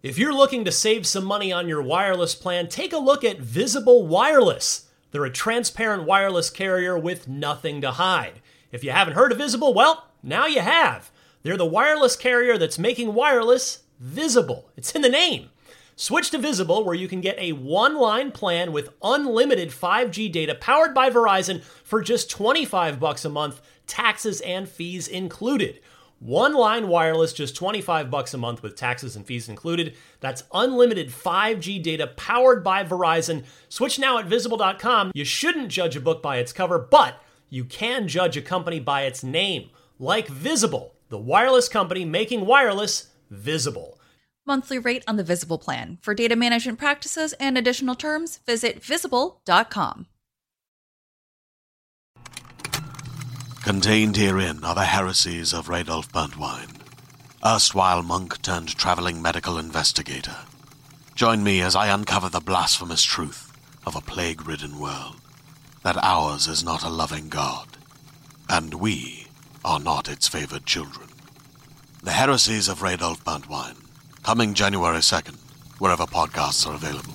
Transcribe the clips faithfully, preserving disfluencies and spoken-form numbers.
If you're looking to save some money on your wireless plan, take a look at Visible Wireless. They're a transparent wireless carrier with nothing to hide. If you haven't heard of Visible, well, now you have. They're the wireless carrier that's making wireless visible. It's in the name. Switch to Visible, where you can get a one-line plan with unlimited five G data powered by Verizon for just twenty-five bucks a month, taxes and fees included. One-line wireless, just twenty-five bucks a month with taxes and fees included. That's unlimited five G data powered by Verizon. Switch now at visible dot com. You shouldn't judge a book by its cover, but you can judge a company by its name, like Visible, the wireless company making wireless visible. Monthly rate on the Visible plan. For data management practices and additional terms, visit visible dot com. Contained herein are the heresies of Radolf Burntwine, erstwhile monk turned traveling medical investigator. Join me as I uncover the blasphemous truth of a plague-ridden world, that ours is not a loving God, and we are not its favored children. The heresies of Radolf Burntwine, coming January second, wherever podcasts are available.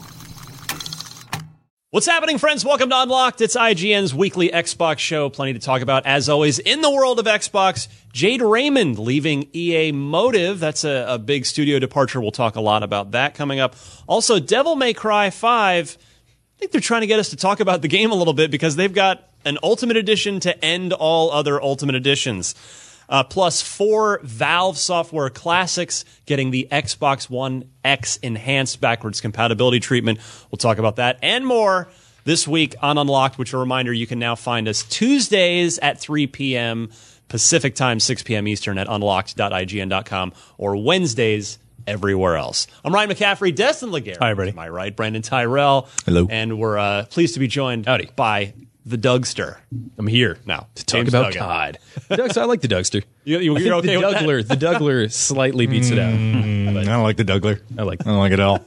What's happening, friends? Welcome to Unlocked. It's I G N's weekly Xbox show. Plenty to talk about, as always, in the world of Xbox. Jade Raymond leaving E A Motive. That's a, a big studio departure. We'll talk a lot about that coming up. Also, Devil May Cry five. I think they're trying to get us to talk about the game a little bit because they've got an Ultimate Edition to end all other Ultimate Editions. Uh, plus four Valve software classics getting the Xbox One X enhanced backwards compatibility treatment. We'll talk about that and more this week on Unlocked, which, a reminder, you can now find us Tuesdays at three p.m. Pacific time, six p.m. Eastern at unlocked dot I G N dot com, or Wednesdays everywhere else. I'm Ryan McCaffrey, Destin Laguerre. Hi, everybody. To my right, Brandon Tyrell. Hello. And we're uh, pleased to be joined Howdy. by the Dougster. I'm here now to talk James about Duggan. C O D. Dougster, I like the Dougster. You, you, I you're think okay the with Dougler, that? the Dougler slightly beats it out. Mm, I don't like the Dougler. I like I don't like it at all.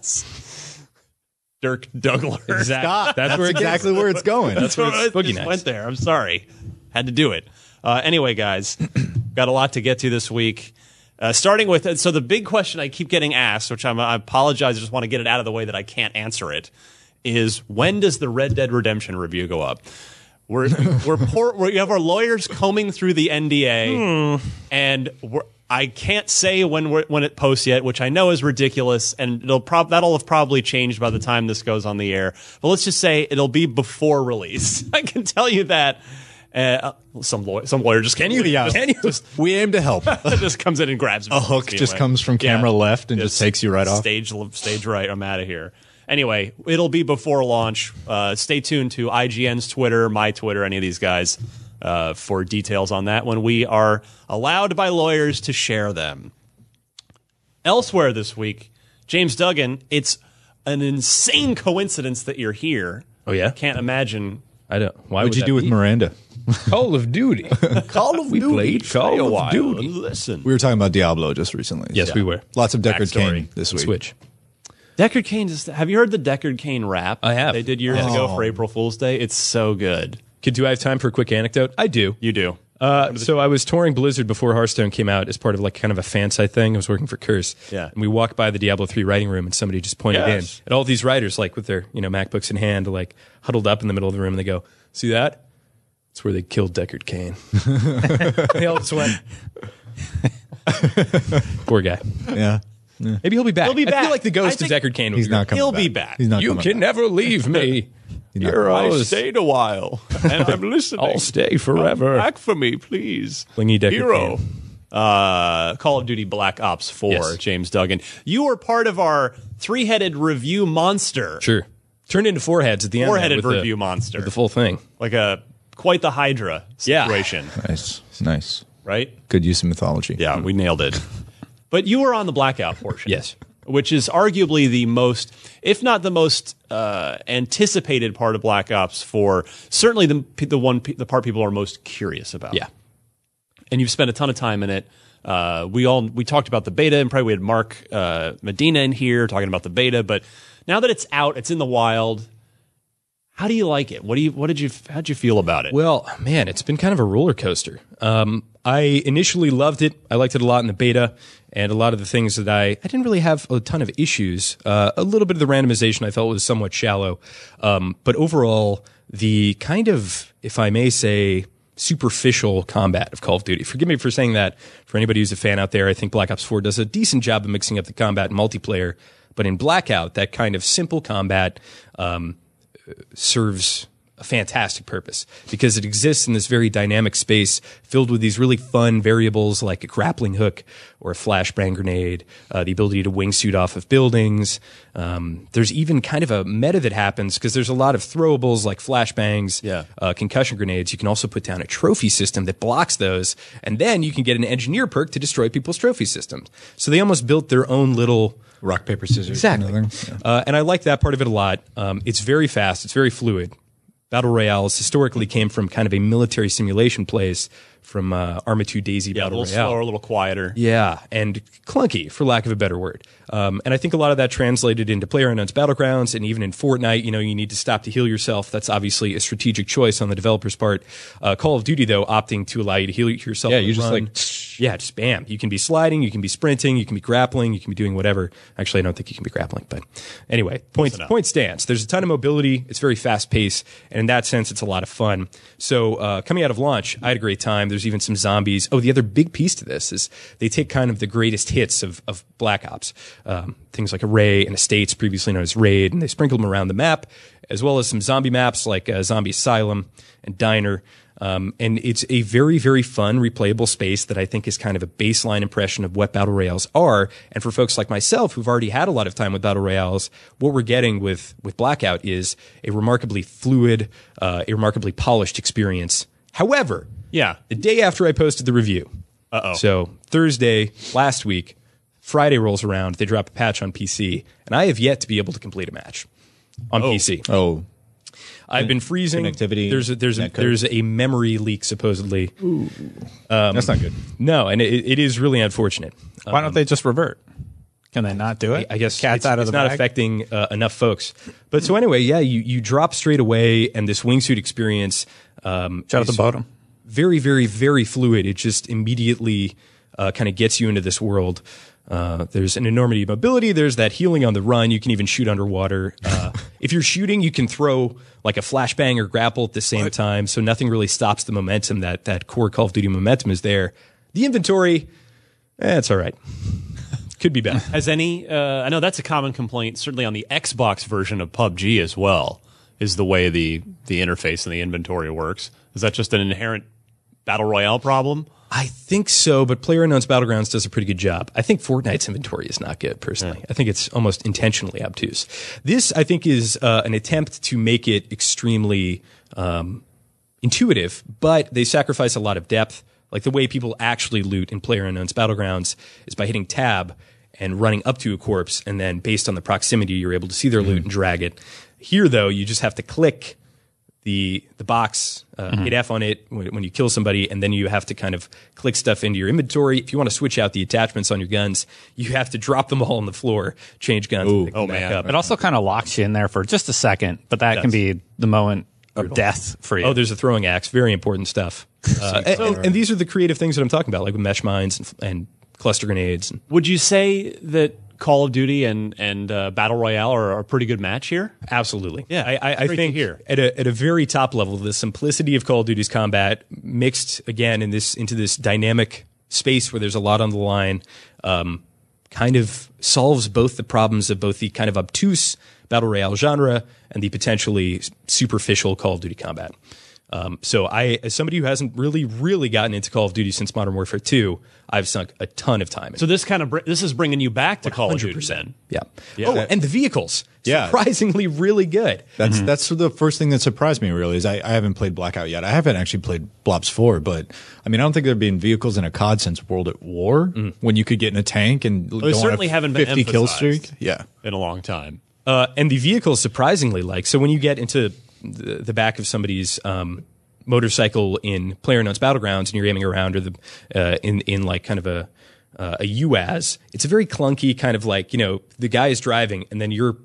Dirk Dougler. Exactly. Stop. That's, That's where it exactly where it's going. That's where it's I boogie just nights. went there. I'm sorry. Had to do it. Uh, anyway, guys, got a lot to get to this week. Uh, starting with, so the big question I keep getting asked, which I'm, I apologize, I just want to get it out of the way that I can't answer it, is when does the Red Dead Redemption review go up? We're we're poor, we have our lawyers combing through the N D A, hmm. and we're, I can't say when we're, when it posts yet, which I know is ridiculous, and it'll prob that'll have probably changed by the time this goes on the air. But let's just say it'll be before release. I can tell you that. Uh, some lawyer, some lawyer just Can you? Yeah. Can you? Just, we aim to help. just comes in and grabs me. A hook just anyway. comes from camera Yeah. left and just, just takes you right off. Stage stage right. I'm out of here. Anyway, it'll be before launch. Uh, stay tuned to I G N's Twitter, my Twitter, any of these guys, uh, for details on that when we are allowed by lawyers to share them. Elsewhere this week, James Duggan, it's an insane coincidence that you're here. Oh, yeah? Can't imagine. I don't. Why What'd would you that do with be? Miranda? Call of Duty. Call of we Duty. played Call Play a of while Duty. and Listen. We were talking about Diablo just recently. Yes, we were. Lots of Deckard Backstory. Cain this week. Switch. Deckard Cain. Is, have you heard the Deckard Cain rap? I have. They did years Oh. ago for April Fool's Day. It's so good. Kid, do I have time for a quick anecdote? I do. You do. Uh, so I was touring Blizzard before Hearthstone came out as part of like kind of a fan site thing. I was working for Curse. Yeah. And we walked by the Diablo three writing room and somebody just pointed Yes. in at all these writers like with their, you know, MacBooks in hand, like huddled up in the middle of the room and they go, "See that? That's where they killed Deckard Cain." They all just went. Poor guy. Yeah. Maybe he'll be back. He'll be I back. feel like the ghost I of think Deckard Cain will He's be not back. coming He'll back. be back. He's not You coming can back. never leave me. He's not You're coming back. always stayed a while, and I'm listening. I'll stay forever. Come back for me, please. Clingy Deckard Hero. Cain. Uh, Call of Duty Black Ops four, Yes. James Duggan. You were part of our three-headed review monster. Sure. Turned into four heads at the end. there Four-headed with the- review monster. with the full thing. Like a quite the Hydra Yeah. situation, Nice. Nice. right? Good use of mythology. Yeah, we nailed it. But you were on the Blackout portion. Yes. Which is arguably the most, if not the most uh, anticipated part of Black Ops four, certainly the the one the part people are most curious about. Yeah. And you've spent a ton of time in it. Uh, we all we talked about the beta, and probably we had Mark uh, Medina in here talking about the beta. But now that it's out, it's in the wild. How do you like it? What do you what did you how'd you feel about it? Well, man, it's been kind of a roller coaster. Um, I initially loved it. I liked it a lot in the beta, And a lot of the things that I, I didn't really have a ton of issues. Uh, a little bit of the randomization I felt was somewhat shallow. Um, but overall, the kind of, if I may say, superficial combat of Call of Duty. Forgive me for saying that. For anybody who's a fan out there, I think Black Ops four does a decent job of mixing up the combat and multiplayer. But in Blackout, that kind of simple combat um, serves a fantastic purpose because it exists in this very dynamic space filled with these really fun variables like a grappling hook or a flashbang grenade, uh, the ability to wingsuit off of buildings. Um, there's even kind of a meta that happens because there's a lot of throwables like flashbangs, Yeah. uh, concussion grenades. You can also put down a trophy system that blocks those, and then you can get an engineer perk to destroy people's trophy systems. So they almost built their own little Rock, paper, scissors. Exactly. Kind of thing. Yeah. Uh, and I like that part of it a lot. Um, it's very fast. It's very fluid. Battle Royales historically came from kind of a military simulation place from uh, Arma two DayZ Yeah, a Battle little Royale. slower, a little quieter. Yeah, and clunky, for lack of a better word. Um, and I think a lot of that translated into PlayerUnknown's Battlegrounds, and even in Fortnite, you know, you need to stop to heal yourself. That's obviously a strategic choice on the developer's part. Uh, Call of Duty, though, opting to allow you to heal yourself. Yeah, on the you just run. like- Yeah, just bam. You can be sliding, you can be sprinting, you can be grappling, you can be doing whatever. Actually, I don't think you can be grappling, but anyway, point, enough. point stands. There's a ton of mobility. It's very fast paced, and in that sense, it's a lot of fun. So uh, coming out of launch, I had a great time. There's even some zombies. Oh, the other big piece to this is they take kind of the greatest hits of, of Black Ops, um, things like Array and Estates, previously known as Raid, and they sprinkle them around the map, as well as some zombie maps like uh, Zombie Asylum and Diner. Um, and it's a very, very fun, replayable space that I think is kind of a baseline impression of what Battle Royales are. And for folks like myself who've already had a lot of time with Battle Royales, what we're getting with, with Blackout is a remarkably fluid, uh, a remarkably polished experience. However, Yeah. the day after I posted the review, Uh-oh. so Thursday last week, Friday rolls around, they drop a patch on P C, and I have yet to be able to complete a match on P C. Oh, I've been freezing. Connectivity, There's a, there's a, netcode. there's a memory leak supposedly. that's not good. No, and it, it is really unfortunate. Why don't they just revert? Can they not do it? I guess cat's it's, out of it's the not bag. affecting uh, enough folks. But so anyway, yeah, you, you drop straight away, and this wingsuit experience um, Shout out is to Bodum. very, very, very fluid. It just immediately uh, kind of gets you into this world. Uh, there's an enormity of mobility. There's that healing on the run. You can even shoot underwater. Uh, if you're shooting, you can throw like a flashbang or grapple at the same time. So nothing really stops the momentum. That that core Call of Duty momentum is there. The inventory, eh, it's all right. Could be better. Has any? Uh, I know that's a common complaint, certainly on the Xbox version of P U B G as well. Is the way the the interface and the inventory works? Is that just an inherent battle royale problem? I think so, but PlayerUnknown's Battlegrounds does a pretty good job. I think Fortnite's inventory is not good, personally. Yeah. I think it's almost intentionally obtuse. This, I think, is uh, an attempt to make it extremely um, intuitive, but they sacrifice a lot of depth. Like the way people actually loot in PlayerUnknown's Battlegrounds is by hitting tab and running up to a corpse, and then based on the proximity, you're able to see their loot and drag it. Here, though, you just have to click the the box, uh, hit F on it when, when you kill somebody, and then you have to kind of click stuff into your inventory. If you want to switch out the attachments on your guns, you have to drop them all on the floor, change guns, and pick Oh, them back man. up. It also kind of locks you in there for just a second, but that It can does. be the moment of death for you. Oh, there's a throwing axe. Very important stuff. Uh, and, and, and these are the creative things that I'm talking about, like with mesh mines and, and cluster grenades. And Would you say that Call of Duty and and uh, Battle Royale are a pretty good match here? absolutely. Yeah, I, I, I great to think hear. at a at a very top level, the simplicity of Call of Duty's combat mixed again in this into this dynamic space where there's a lot on the line, um, kind of solves both the problems of both the kind of obtuse Battle Royale genre and the potentially superficial Call of Duty combat. Um, so I, as somebody who hasn't really, really gotten into Call of Duty since Modern Warfare two, I've sunk a ton of time in So this kind of br- this is bringing you back to Call of Duty. Then. Yeah. Yeah. Oh, and the vehicles. Yeah. Surprisingly really good. That's that's the first thing that surprised me. Really, is I, I haven't played Blackout yet. I haven't actually played Blobs four, but I mean, I don't think there've been vehicles in a C O D since World at War when you could get in a tank and they go on a certainly haven't been fifty kill emphasized. streak. Yeah, In a long time. Uh, and the vehicles surprisingly like. So when you get into the, the back of somebody's um, motorcycle in PlayerUnknown's Battlegrounds and you're aiming around, or the uh, in in like kind of a uh, a U A Z, it's a very clunky kind of like, you know, the guy is driving and then you're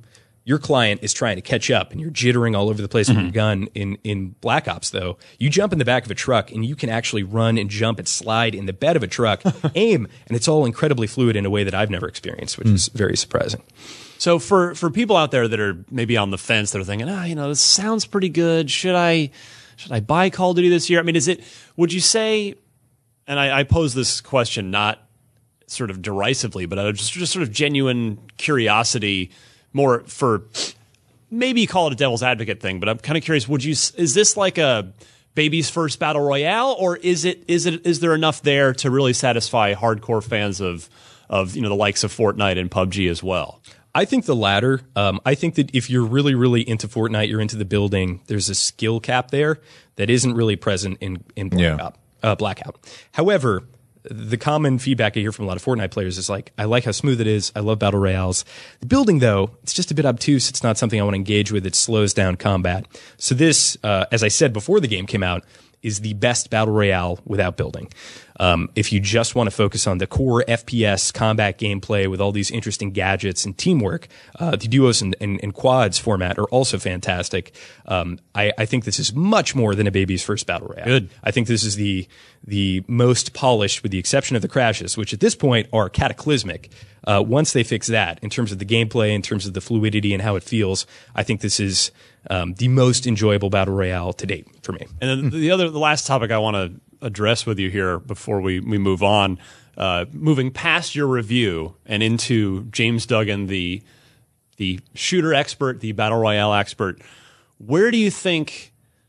your client is trying to catch up and you're jittering all over the place with your gun. In, in Black Ops, though, you jump in the back of a truck and you can actually run and jump and slide in the bed of a truck, aim, and it's all incredibly fluid in a way that I've never experienced, which mm. is very surprising. So for, for people out there that are maybe on the fence, that are thinking, ah, you know, this sounds pretty good. Should I should I buy Call of Duty this year? I mean, is it? Would you say? And I, I pose this question not sort of derisively, but just just sort of genuine curiosity. More for maybe call it a devil's advocate thing, but I'm kind of curious. Would you? Is this like a baby's first battle royale, or is it? Is it? Is there enough there to really satisfy hardcore fans of of you know the likes of Fortnite and P U B G as well? I think the latter. Um, I think that if you're really, really into Fortnite, you're into the building. There's a skill cap there that isn't really present in in Blackout. Yeah. Uh, Blackout. However, the common feedback I hear from a lot of Fortnite players is like, I like how smooth it is. I love battle royales. The building, though, it's just a bit obtuse. It's not something I want to engage with. It slows down combat. So this, uh, as I said before the game came out, is the best battle royale without building. Um, if you just want to focus on the core F P S combat gameplay with all these interesting gadgets and teamwork, uh, the duos and, and, and quads format are also fantastic. Um, I, I think this is much more than a baby's first battle royale. Good. I think this is the the most polished, with the exception of the crashes, which at this point are cataclysmic. Uh, once they fix that, in terms of the gameplay, in terms of the fluidity and how it feels, I think this is um, the most enjoyable battle royale to date for me. And then the other, the last topic I want to address with you here before we, we move on, uh, moving past your review and into James Duggan, the the shooter expert, the battle royale expert. Where do you think?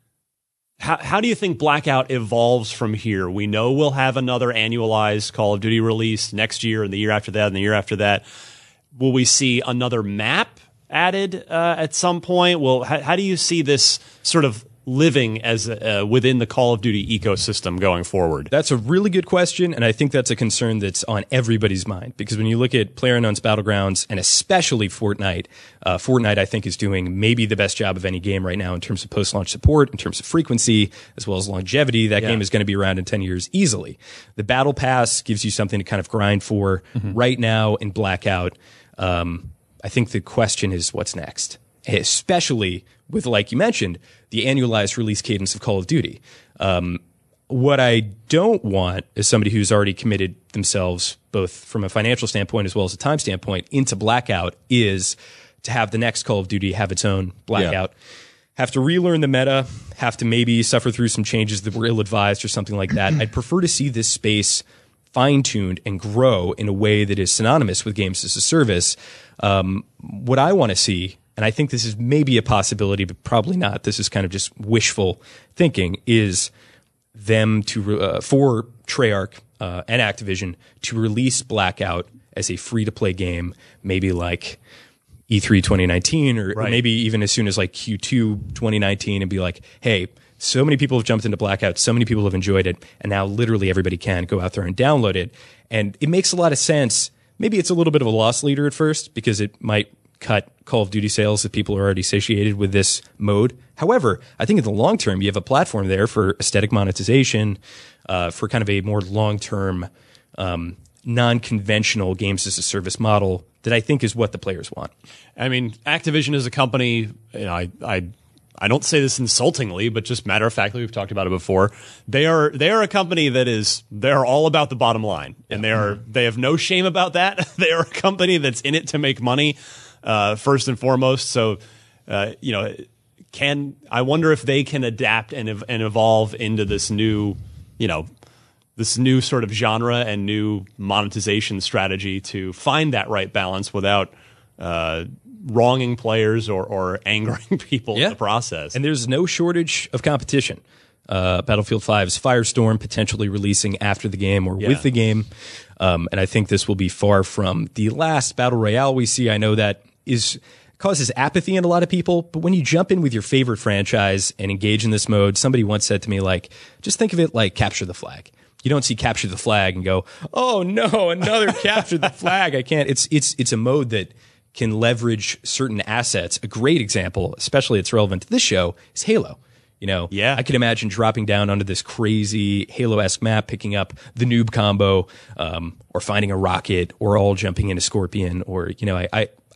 How, how do you think Blackout evolves from here? We know we'll have another annualized Call of Duty release next year and the year after that and the year after that. Will we see another map added uh, at some point? Well, how, how do you see this sort of living as uh, within the Call of Duty ecosystem going forward? That's a really good question, and I think that's a concern that's on everybody's mind, because when you look at PlayerUnknown's Battlegrounds, and especially Fortnite, uh, Fortnite I think is doing maybe the best job of any game right now in terms of post-launch support, in terms of frequency, as well as longevity. That yeah. game is going to be around in ten years easily. The Battle Pass gives you something to kind of grind for mm-hmm. right now in Blackout. Um, I think the question is, what's next? Especially with, like you mentioned, the annualized release cadence of Call of Duty. Um, what I don't want is somebody who's already committed themselves, both from a financial standpoint as well as a time standpoint, into Blackout, is to have the next Call of Duty have its own Blackout. Yeah. Have to relearn the meta, have to maybe suffer through some changes that were ill-advised or something like that. I'd prefer to see this space fine-tuned and grow in a way that is synonymous with games as a service. Um, what I want to see, and I think this is maybe a possibility, but probably not, this is kind of just wishful thinking, is them to, uh, for Treyarch uh, and Activision to release Blackout as a free-to-play game, maybe like E three twenty nineteen, or, right. or maybe even as soon as like Q two twenty nineteen, and be like, hey, so many people have jumped into Blackout, so many people have enjoyed it, and now literally everybody can go out there and download it. And it makes a lot of sense. Maybe it's a little bit of a loss leader at first, because it might cut Call of Duty sales if people are already satiated with this mode. However, I think in the long term, you have a platform there for aesthetic monetization, uh, for kind of a more long-term, um, non-conventional games as a service model that I think is what the players want. I mean, Activision is a company, you know, I, I, I don't say this insultingly, but just matter of factly, we've talked about it before. They are they are a company that is they are all about the bottom line, and they are they have no shame about that. They are a company that's in it to make money, uh, first and foremost. So, uh, you know, can I wonder if they can adapt and and evolve into this new, you know, this new sort of genre and new monetization strategy to find that right balance without uh, wronging players or, or angering people yeah. in the process. And there's no shortage of competition. Uh, Battlefield five's Firestorm potentially releasing after the game or yeah. with the game. Um, and I think this will be far from the last Battle Royale we see. I know that is causes apathy in a lot of people, but when you jump in with your favorite franchise and engage in this mode, somebody once said to me, like, just think of it like Capture the Flag. You don't see Capture the Flag and go, oh no, another Capture the Flag. I can't. It's it's it's a mode that can leverage certain assets. A great example, especially it's relevant to this show, is Halo. You know, yeah. I can imagine dropping down onto this crazy Halo-esque map, picking up the noob combo, um, or finding a rocket, or all jumping into Scorpion, or, you know, I, I, I think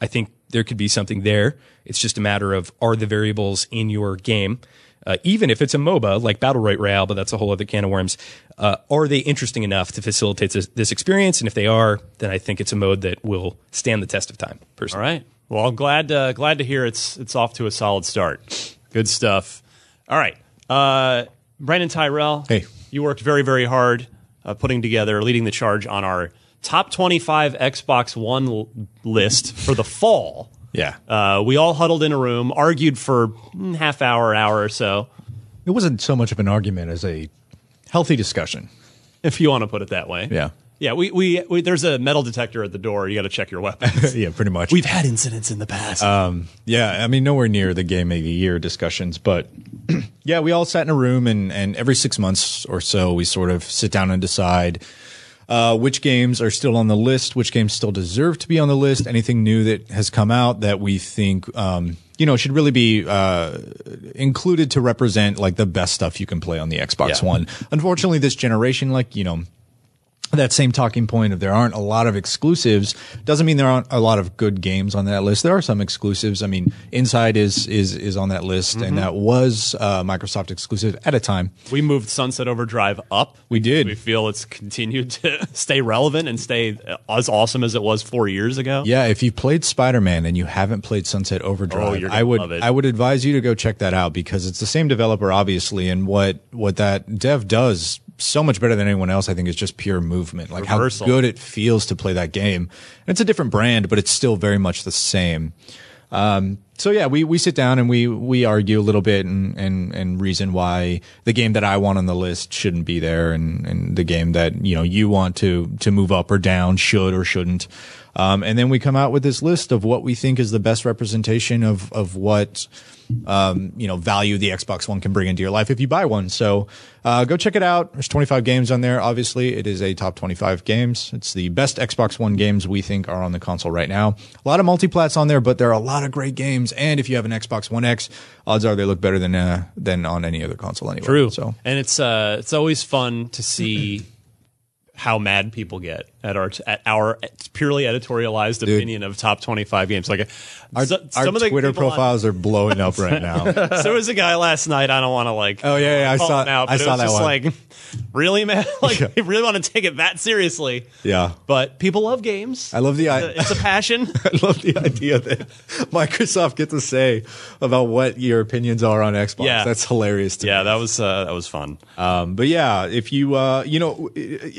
there could be something there. It's just a matter of, are the variables in your game, uh, even if it's a MOBA like Battle Royale, but that's a whole other can of worms, uh, are they interesting enough to facilitate this, this experience? And if they are, then I think it's a mode that will stand the test of time, personally. All right. Well, I'm glad, uh, glad to hear it's, it's off to a solid start. Good stuff. All right. Uh, Brandon Tyrell. Hey. You worked very, very hard uh, putting together, leading the charge on our top twenty-five Xbox One l- list for the fall. Yeah. Uh, we all huddled in a room, argued for mm, half hour, hour or so, It wasn't so much of an argument as a healthy discussion. if you want to put it that way. Yeah. Yeah, we, we, we there's a metal detector at the door. You got to check your weapons. Yeah, pretty much. We've had incidents in the past. Yeah, I mean, nowhere near the game of the year discussions, but yeah, we all sat in a room, and, and every six months or so, we sort of sit down and decide uh, which games are still on the list, which games still deserve to be on the list, anything new that has come out that we think, um, you know, should really be uh, included to represent like the best stuff you can play on the Xbox Yeah. One. Unfortunately, this generation, like, you know, that same talking point of there aren't a lot of exclusives doesn't mean there aren't a lot of good games on that list. There are some exclusives. I mean, Inside is is is on that list, Mm-hmm. and that was uh, Microsoft exclusive at a time. we moved Sunset Overdrive up. We did. We feel it's continued to stay relevant and stay as awesome as it was four years ago. Yeah, if you've played Spider-Man and you haven't played Sunset Overdrive, Oh, you're gonna I would love it. I would advise you to go check that out because it's the same developer, obviously, and what what that dev does so much better than anyone else, I think, is just pure movement. Like Reversal. how good it feels to play that game. And it's a different brand, but it's still very much the same. Um, so yeah, we, we sit down and we, we argue a little bit and, and, and reason why the game that I want on the list shouldn't be there, and, and the game that, you know, you want to, to move up or down should or shouldn't. Um, and then we come out with this list of what we think is the best representation of, of what, um, you know, value the Xbox One can bring into your life if you buy one. So, uh, go check it out. There's twenty-five games on there. Obviously, it is a top twenty-five games. It's the best Xbox One games we think are on the console right now. A lot of multiplats on there, but there are a lot of great games. And if you have an Xbox One X, odds are they look better than, uh, than on any other console anyway. True. So, And it's uh, it's always fun to see how mad people get at our at our purely editorialized opinion of top twenty-five games. Like our, so- our some of the Twitter people on- profiles are blowing up right now. So there was a guy last night. I don't want to like. Oh, yeah, yeah, I call saw- him out, I but it saw was that just one. Like, really, man? Like, Yeah. you really want to take it that seriously? Yeah. But people love games. I love the I- It's a passion. I love the idea that Microsoft gets to say about what your opinions are on Xbox. Yeah. That's hilarious to Yeah, me. that was uh, that was fun. Um, but yeah, if you, uh, you know,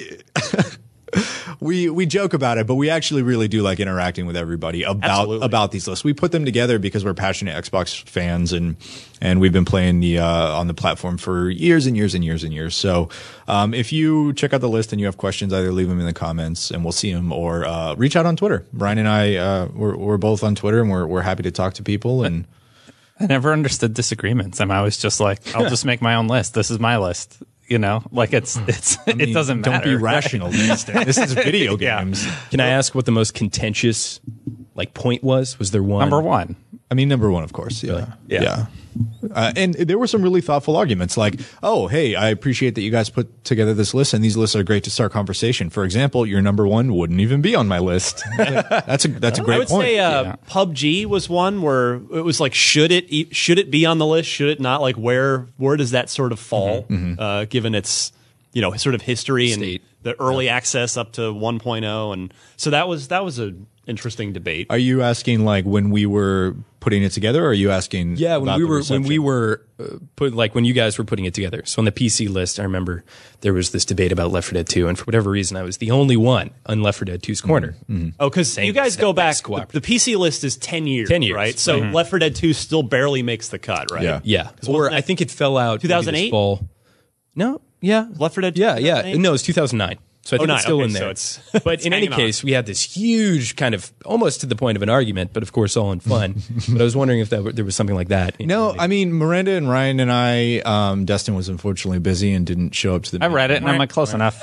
we we joke about it, but we actually really do like interacting with everybody about Absolutely. about these lists. We put them together because we're passionate Xbox fans, and and we've been playing the uh, on the platform for years and years and years and years. So um, if you check out the list and you have questions, either leave them in the comments and we'll see them, or uh, reach out on Twitter. Brian and I, uh, we're we're both on Twitter, and we're we're happy to talk to people. And I never understood disagreements. I'm always just like, I'll just make my own list. This is my list. You know, like it's it's it doesn't don't matter. be rational these days. This is video Yeah. games. Can I ask what the most contentious like point was? Was there one? Number one. I mean, number one, of course. Yeah. Really? Yeah. Yeah. Uh, and there were some really thoughtful arguments like, oh, hey, I appreciate that you guys put together this list, and these lists are great to start conversation. For example, your number one wouldn't even be on my list. That's a that's a great I would point. say uh, Yeah. P U B G was one where it was like, should it e- should it be on the list? Should it not? Like, where where does that sort of fall, uh, given its you know sort of history and State. the early access up to one point oh, and so that was that was a interesting debate. Are you asking like when we were putting it together, or are you asking? Yeah, when about we the were when we reception? were uh, put like when you guys were putting it together. So on the P C list, I remember there was this debate about Left four Dead two, and for whatever reason, I was the only one on Left four Dead two's corner. Oh, because you guys step go back back. squat. The, the P C list is ten years. ten years. right? So Left four Dead two still barely makes the cut, right? Yeah. Yeah, or I think it fell out maybe this two thousand eight? fall. No, yeah, Left four Dead. Yeah, yeah. two thousand eight? No, it's two thousand nine. So I think Oh, it's nine. still Okay, in so there. it's- but it's in any hanging on. case, we had this huge kind of almost to the point of an argument, but of course all in fun. But I was wondering if that were, there was something like that. No, I mean Miranda and Ryan and I. Um, Dustin was unfortunately busy and didn't show up to the. I read it and I'm like, close enough.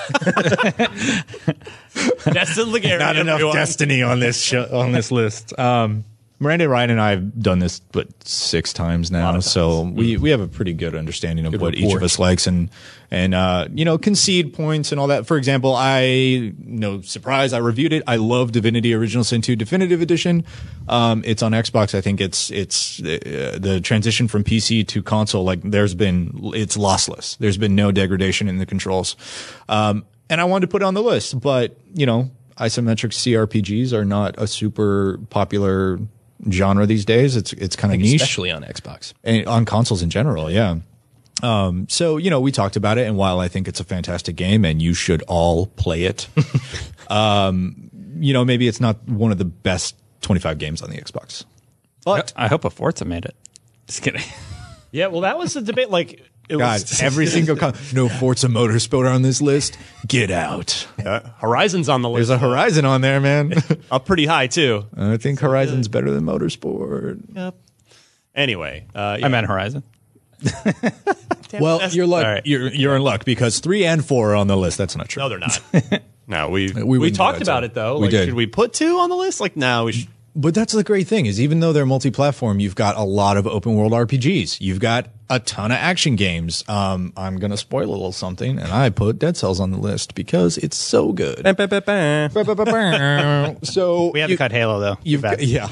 Destin Legarian. Not enough everyone. destiny on this show, on this list. Um, Miranda, Ryan, and I have done this, but six times now. times. So we, we have a pretty good understanding of Good what each rapport. of us likes and, and, uh, you know, concede points and all that. For example, I, no surprise, I reviewed it. I love Divinity Original Sin two Definitive Edition. Um, it's on Xbox. I think it's, it's, uh, the transition from P C to console, like there's been, it's lossless. There's been no degradation in the controls. Um, and I wanted to put it on the list, but, you know, isometric C R P Gs are not a super popular genre these days. It's it's kind of niche, especially on Xbox and on consoles in general. Yeah. Um, so you know, we talked about it, and while I think it's a fantastic game, and you should all play it, um, you know, maybe it's not one of the best twenty-five games on the Xbox. But I hope a Forza made it. Just kidding. Yeah, well, that was the debate. Like, it God, was every single con- no Forza Motorsport on this list. Get out. uh, Horizon's on the list. There's a Horizon on there, man. Up pretty high too. I think Horizon's better than Motorsport. Yep. Anyway, uh, yeah. I meant Horizon. Well, you're luck. All right. You're you're in luck because three and four are on the list. That's not true. No, they're not. No, we We we, wouldn't do talked that, about so. it though. We Like, did. Should we put two on the list? Like, no, we should. But that's the great thing is even though they're multi-platform, you've got a lot of open world R P Gs. You've got a ton of action games. Um, I'm going to spoil a little something, and I put Dead Cells on the list because it's so good. So We have you- to cut Halo though. You've Too bad. yeah.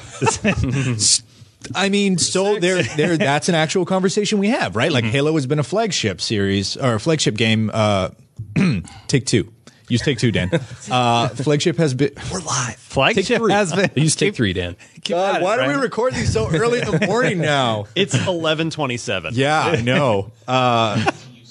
I mean, so there, there. That's an actual conversation we have, right? Like Halo has been a flagship series or a flagship game. Uh, Take Two. Use Take Two, Dan. Uh, flagship has been. We're live. Flagship three. has been. use take three, Dan. God, why do we record these so early in the morning now? It's eleven twenty-seven. Yeah, I know. Uh,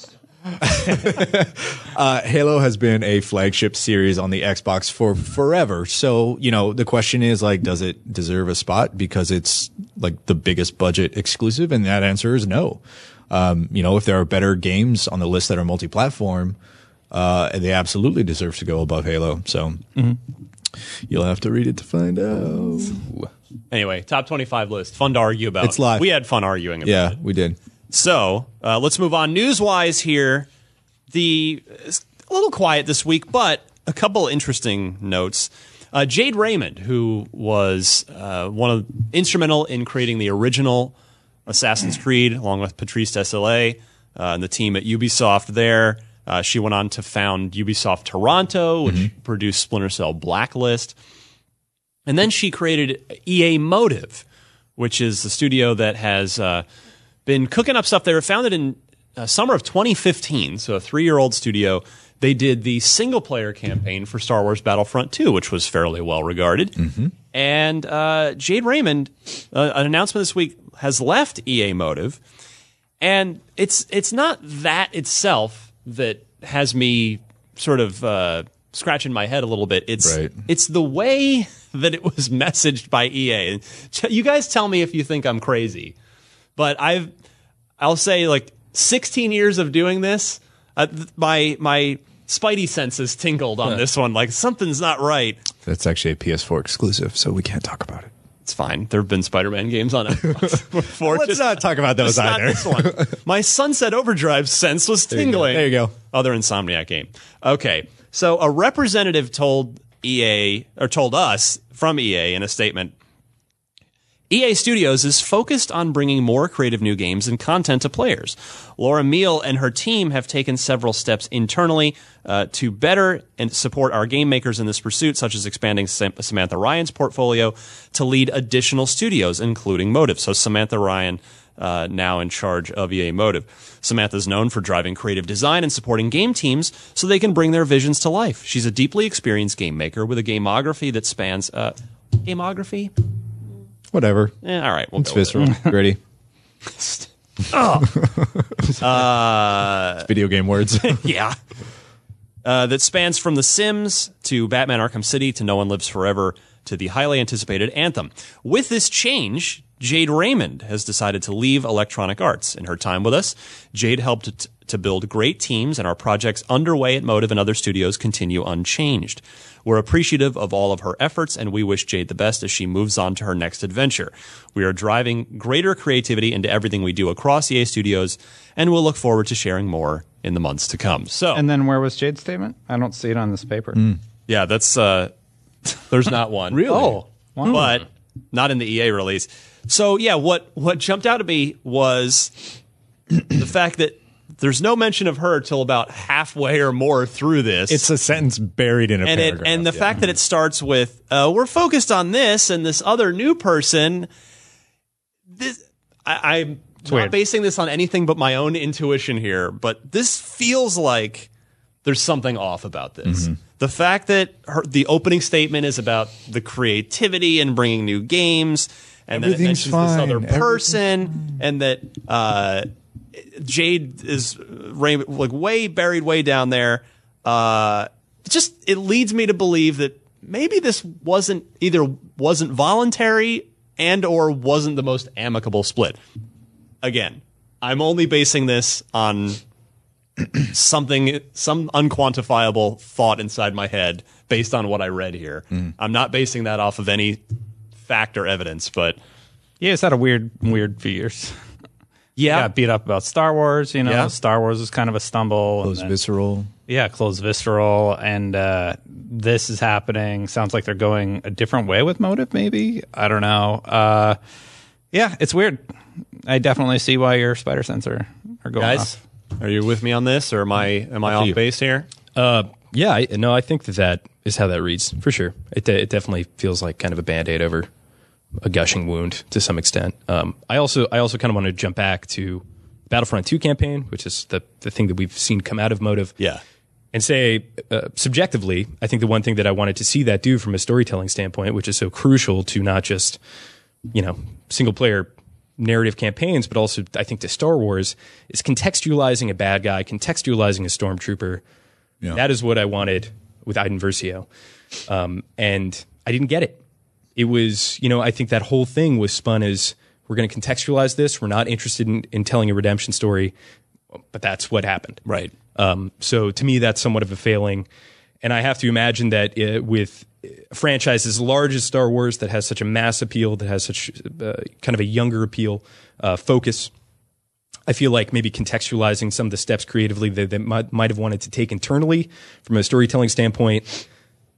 uh, Halo has been a flagship series on the Xbox for forever. So, you know, the question is like, does it deserve a spot because it's like the biggest budget exclusive? And that answer is no. Um, you know, if there are better games on the list that are multi-platform, uh, they absolutely deserve to go above Halo. So you'll have to read it to find out. Anyway, top twenty-five list. Fun to argue about. It's live. We had fun arguing about Yeah, it. we did. So uh, let's move on. News-wise here, the it's a little quiet this week, but a couple interesting notes. Uh, Jade Raymond, who was uh, one of instrumental in creating the original Assassin's Creed, along with Patrice Désilets uh, and the team at Ubisoft there. Uh, she went on to found Ubisoft Toronto, which Mm-hmm. produced Splinter Cell Blacklist. And then she created E A Motive, which is the studio that has uh, been cooking up stuff. They were founded in uh, summer of twenty fifteen, so a three-year-old studio. They did the single-player campaign for Star Wars Battlefront two, which was fairly well-regarded. Mm-hmm. And uh, Jade Raymond, uh, an announcement this week, has left E A Motive. And it's it's not that itself that has me sort of uh, scratching my head a little bit. It's Right. it's the way that it was messaged by E A. And ch- you guys tell me if you think I'm crazy, but I've I'll say like sixteen years of doing this, uh, th- my my spidey senses tingled on this one. Like something's not right. That's actually a P S four exclusive, so we can't talk about it. It's fine. There have been Spider-Man games on Xbox before. Let's just- not talk about those just not either. this one. My Sunset Overdrive sense was you go. tingling. There you go. Other Insomniac game. Okay, so a representative told E A or told us from E A in a statement. E A Studios is focused on bringing more creative new games and content to players. Laura Meal and her team have taken several steps internally uh, to better and support our game makers in this pursuit, such as expanding Sam- Samantha Ryan's portfolio to lead additional studios, including Motive. So Samantha Ryan uh, now in charge of E A Motive. Samantha is known for driving creative design and supporting game teams so they can bring their visions to life. She's a deeply experienced game maker with a gamography that spans... Uh, gamography? Whatever. Eh, all right, we'll It's go with it. visceral, gritty. Uh, Video game words. yeah. Uh, that spans from The Sims to Batman Arkham City to No One Lives Forever to the highly anticipated Anthem. With this change, Jade Raymond has decided to leave Electronic Arts. In her time with us, Jade helped t- to build great teams, and our projects underway at Motive and other studios continue unchanged. We're appreciative of all of her efforts, and we wish Jade the best as she moves on to her next adventure. We are driving greater creativity into everything we do across E A Studios, and we'll look forward to sharing more in the months to come. So, And then where was Jade's statement? I don't see it on this paper. yeah, that's uh, there's not one. Really? Oh, wow. But not in the E A release. So yeah, what what jumped out at me was the fact that there's no mention of her till about halfway or more through this. It's a sentence buried in a and paragraph. It, and the yeah. fact that it starts with, uh, we're focused on this and this other new person. This, I, I'm not weird. basing this on anything but my own intuition here, but this feels like there's something off about this. Mm-hmm. The fact that her, the opening statement is about the creativity and bringing new games, and then it Everything's mentions this fine. other person, and that uh, Jade is ra- like way buried way down there. Uh, just it leads me to believe that maybe this wasn't either wasn't voluntary and or wasn't the most amicable split. Again, I'm only basing this on something, some unquantifiable thought inside my head based on what I read here. Mm. I'm not basing that off of any fact or evidence, but Yeah, it's had a weird, weird few years. yeah, Got beat up about Star Wars. You know, Yeah. Star Wars was kind of a stumble. and Close then- visceral. Yeah, closed visceral, and uh, this is happening. Sounds like they're going a different way with Motive. Maybe I don't know. Uh, yeah, it's weird. I definitely see why your spider sense are, are going guys, off. are you with me on this, or am I am I off you. base here? Uh, yeah, I, no, I think that that is how that reads for sure. It de- it definitely feels like kind of a Band-Aid over a gushing wound to some extent. Um, I also I also kind of want to jump back to Battlefront two campaign, which is the the thing that we've seen come out of Motive. Yeah. And say, uh, subjectively, I think the one thing that I wanted to see that do from a storytelling standpoint, which is so crucial to not just, you know, single player narrative campaigns, but also I think to Star Wars, is contextualizing a bad guy, contextualizing a stormtrooper. Yeah. That is what I wanted with Iden Versio. Um, and I didn't get it. It was, you know, I think that whole thing was spun as, we're going to contextualize this. We're not interested in, in telling a redemption story, but that's what happened. Right. Um, so to me, that's somewhat of a failing. And I have to imagine that uh, with a franchise as large as Star Wars, that has such a mass appeal, that has such uh, kind of a younger appeal, uh, focus, I feel like maybe contextualizing some of the steps creatively that they might, might have wanted to take internally from a storytelling standpoint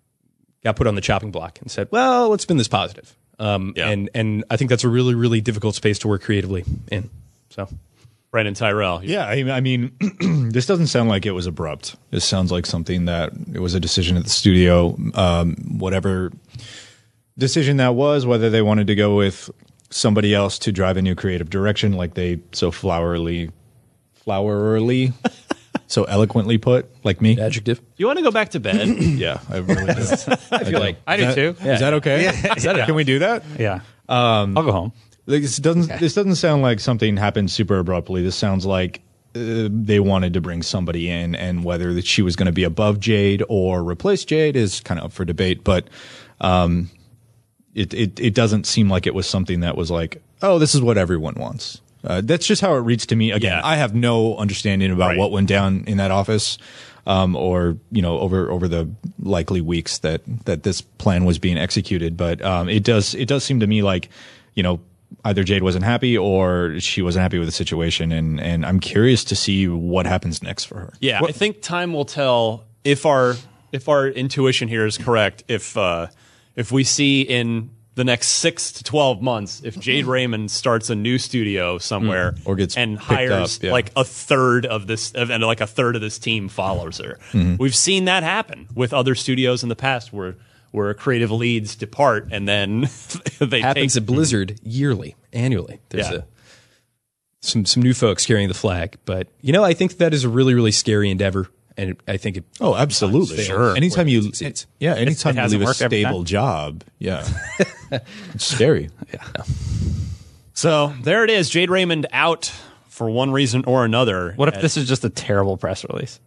got put on the chopping block and said, well, let's spin this positive. Um, Yeah. and, and I think that's a really, really difficult space to work creatively in. So. Brandon Tyrell. Yeah, I, I mean, this doesn't sound like it was abrupt. This sounds like something that it was a decision at the studio. Um, whatever decision that was, whether they wanted to go with somebody else to drive a new creative direction, like they so flowerly, flowerly, so eloquently put, like me. Adjective. You want to go back to bed? Yeah, I really do. I feel like I do Is that- too. Is that okay? Yeah. Is that, Can we do that? Yeah. Um, I'll go home. Like, this doesn't this doesn't sound like something happened super abruptly. This sounds like uh, they wanted to bring somebody in, and whether that she was going to be above Jade or replace Jade is kind of up for debate. But um, it, it it doesn't seem like it was something that was like, oh, this is what everyone wants. Uh, that's just how it reads to me. Again, Yeah. I have no understanding about Right. what went down in that office, um, or you know, over over the likely weeks that that this plan was being executed. But um, it does it does seem to me like, you know, either Jade wasn't happy or she wasn't happy with the situation, and and I'm curious to see what happens next for her. Yeah, I think time will tell if our if our intuition here is correct. If uh, if we see in the next six to twelve months, if Jade Raymond starts a new studio somewhere Or gets and picked hires up, yeah. like a third of this, and like a third of this team follows her, we've seen that happen with other studios in the past where where creative leads depart and then they happens take at Blizzard yearly, annually. There's Yeah. a some some new folks carrying the flag, but you know, I think that is a really really scary endeavor, and I think it. Oh, absolutely. Sure. Anytime Where it you, succeeds. yeah, anytime you hasn't leave a worked every stable time. job, yeah, it's scary. So there it is, Jade Raymond out for one reason or another. What if At- this is just a terrible press release?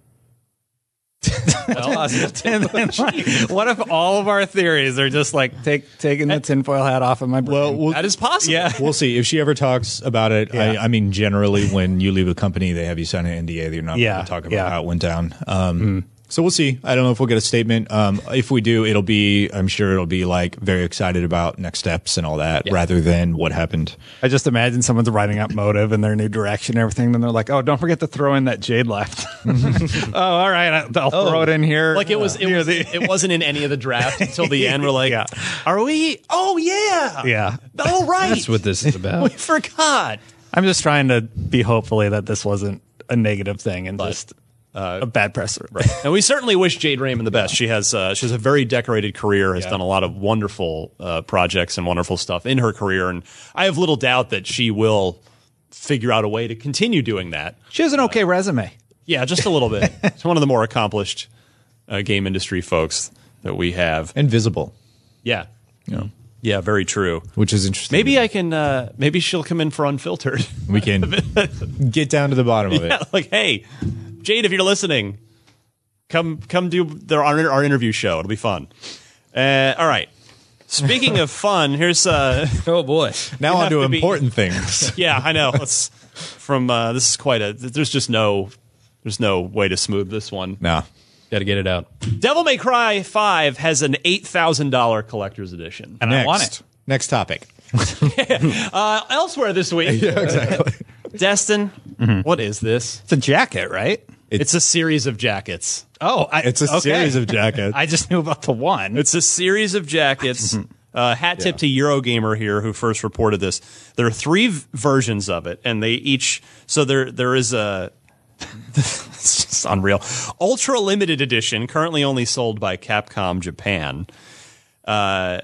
And then, like, what if all of our theories are just like take taking the tinfoil hat off of my brain? Well, we'll that is possible? yeah. We'll see if she ever talks about it. Yeah. I, I mean, generally, when you leave a company, they have you sign an N D A that you're not Yeah, going to talk about yeah. how it went down. Um, So we'll see. I don't know if we'll get a statement. Um, if we do, it'll be, I'm sure it'll be like very excited about next steps and all that Yeah. rather than what happened. I just imagine someone's writing up Motive and their new direction and everything. Then they're like, oh, don't forget to throw in that Jade left. oh, all right. I'll I'll throw it in here. Like it was, it, Near was the- it wasn't in any of the drafts until the end. We're like, Yeah. are we? Oh yeah, Yeah. Oh right, That's what this is we about. forgot. I'm just trying to be hopefully that this wasn't a negative thing and just uh, a bad press. And we certainly wish Jade Raymond the best. She has uh, she has a very decorated career, has done a lot of wonderful uh, projects and wonderful stuff in her career, and I have little doubt that she will figure out a way to continue doing that. She has an okay resume. Yeah, just a little bit. It's one of the more accomplished uh, game industry folks that we have. And visible, Yeah, yeah, yeah, very true. which is interesting. Maybe I can. Uh, maybe she'll come in for Unfiltered. we can get down to the bottom of it. Yeah, like, hey, Jade, if you're listening, come come do the, our, our interview show. It'll be fun. Uh, all right. Speaking of fun, here's uh, Oh boy. Now You on have to to be- important things. yeah, I know. It's from uh, this is quite a. There's just no there's no way to smooth this one. No. Got to get it out. Devil May Cry five has an eight thousand dollar collector's edition. And Next. I want it. Next topic. Uh, elsewhere this week, Yeah, exactly. Destin, what is this? It's a jacket, right? It's a series of jackets. Oh, I, It's a okay. series of jackets. I just knew about the one. It's a series of jackets. Uh, hat tip to Eurogamer here, who first reported this. There are three v- versions of it, and they each. So there, there is a. It's just unreal. Ultra limited edition, currently only sold by Capcom Japan. Uh,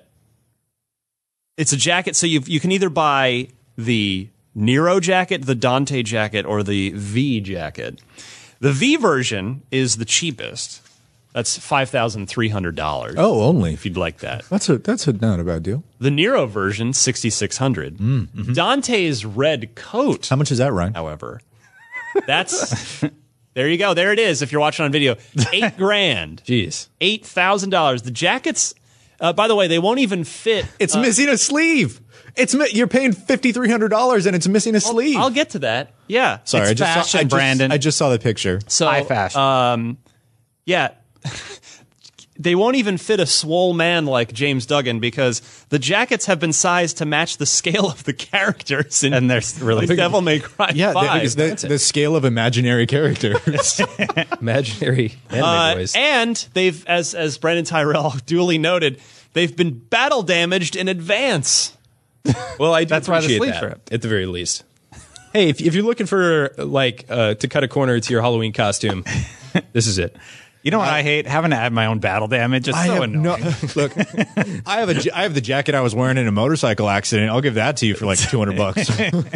it's a jacket, so you you can either buy the Nero jacket, the Dante jacket, or the V jacket. The V version is the cheapest. That's five thousand three hundred dollars. Oh, only. If you'd like that. That's a that's a not a bad deal. The Nero version, sixty-six hundred dollars. Mm, mm-hmm. Dante's red coat, How much is that, Ryan? however, that's there you go. There it is. If you're watching on video, eight grand, Jeez. eight thousand dollars. The jackets, uh, by the way, they won't even fit. It's missing a sleeve. It's mi- you're paying fifty three hundred dollars and it's missing a sleeve. I'll get to that. Yeah. Sorry, It's I just saw, fashion, I just, Brandon. I just saw the picture. So, High fashion. Um, yeah. They won't even fit a swole man like James Duggan because the jackets have been sized to match the scale of the characters in And they're really big. Devil May Cry Yeah, five. the, the, the scale of imaginary characters. Imaginary anime Uh, boys. and they've, as as Brandon Tyrell duly noted, they've been battle damaged in advance. Well, I do That's why the appreciate sleeves that, are up. at the very least. Hey, if, if you're looking for like uh, to cut a corner to your Halloween costume, this is it. You know what I hate? Having to add my own battle damage. It's I so have annoying. no look. I have a ja- I have the jacket I was wearing in a motorcycle accident. I'll give that to you for like two hundred bucks.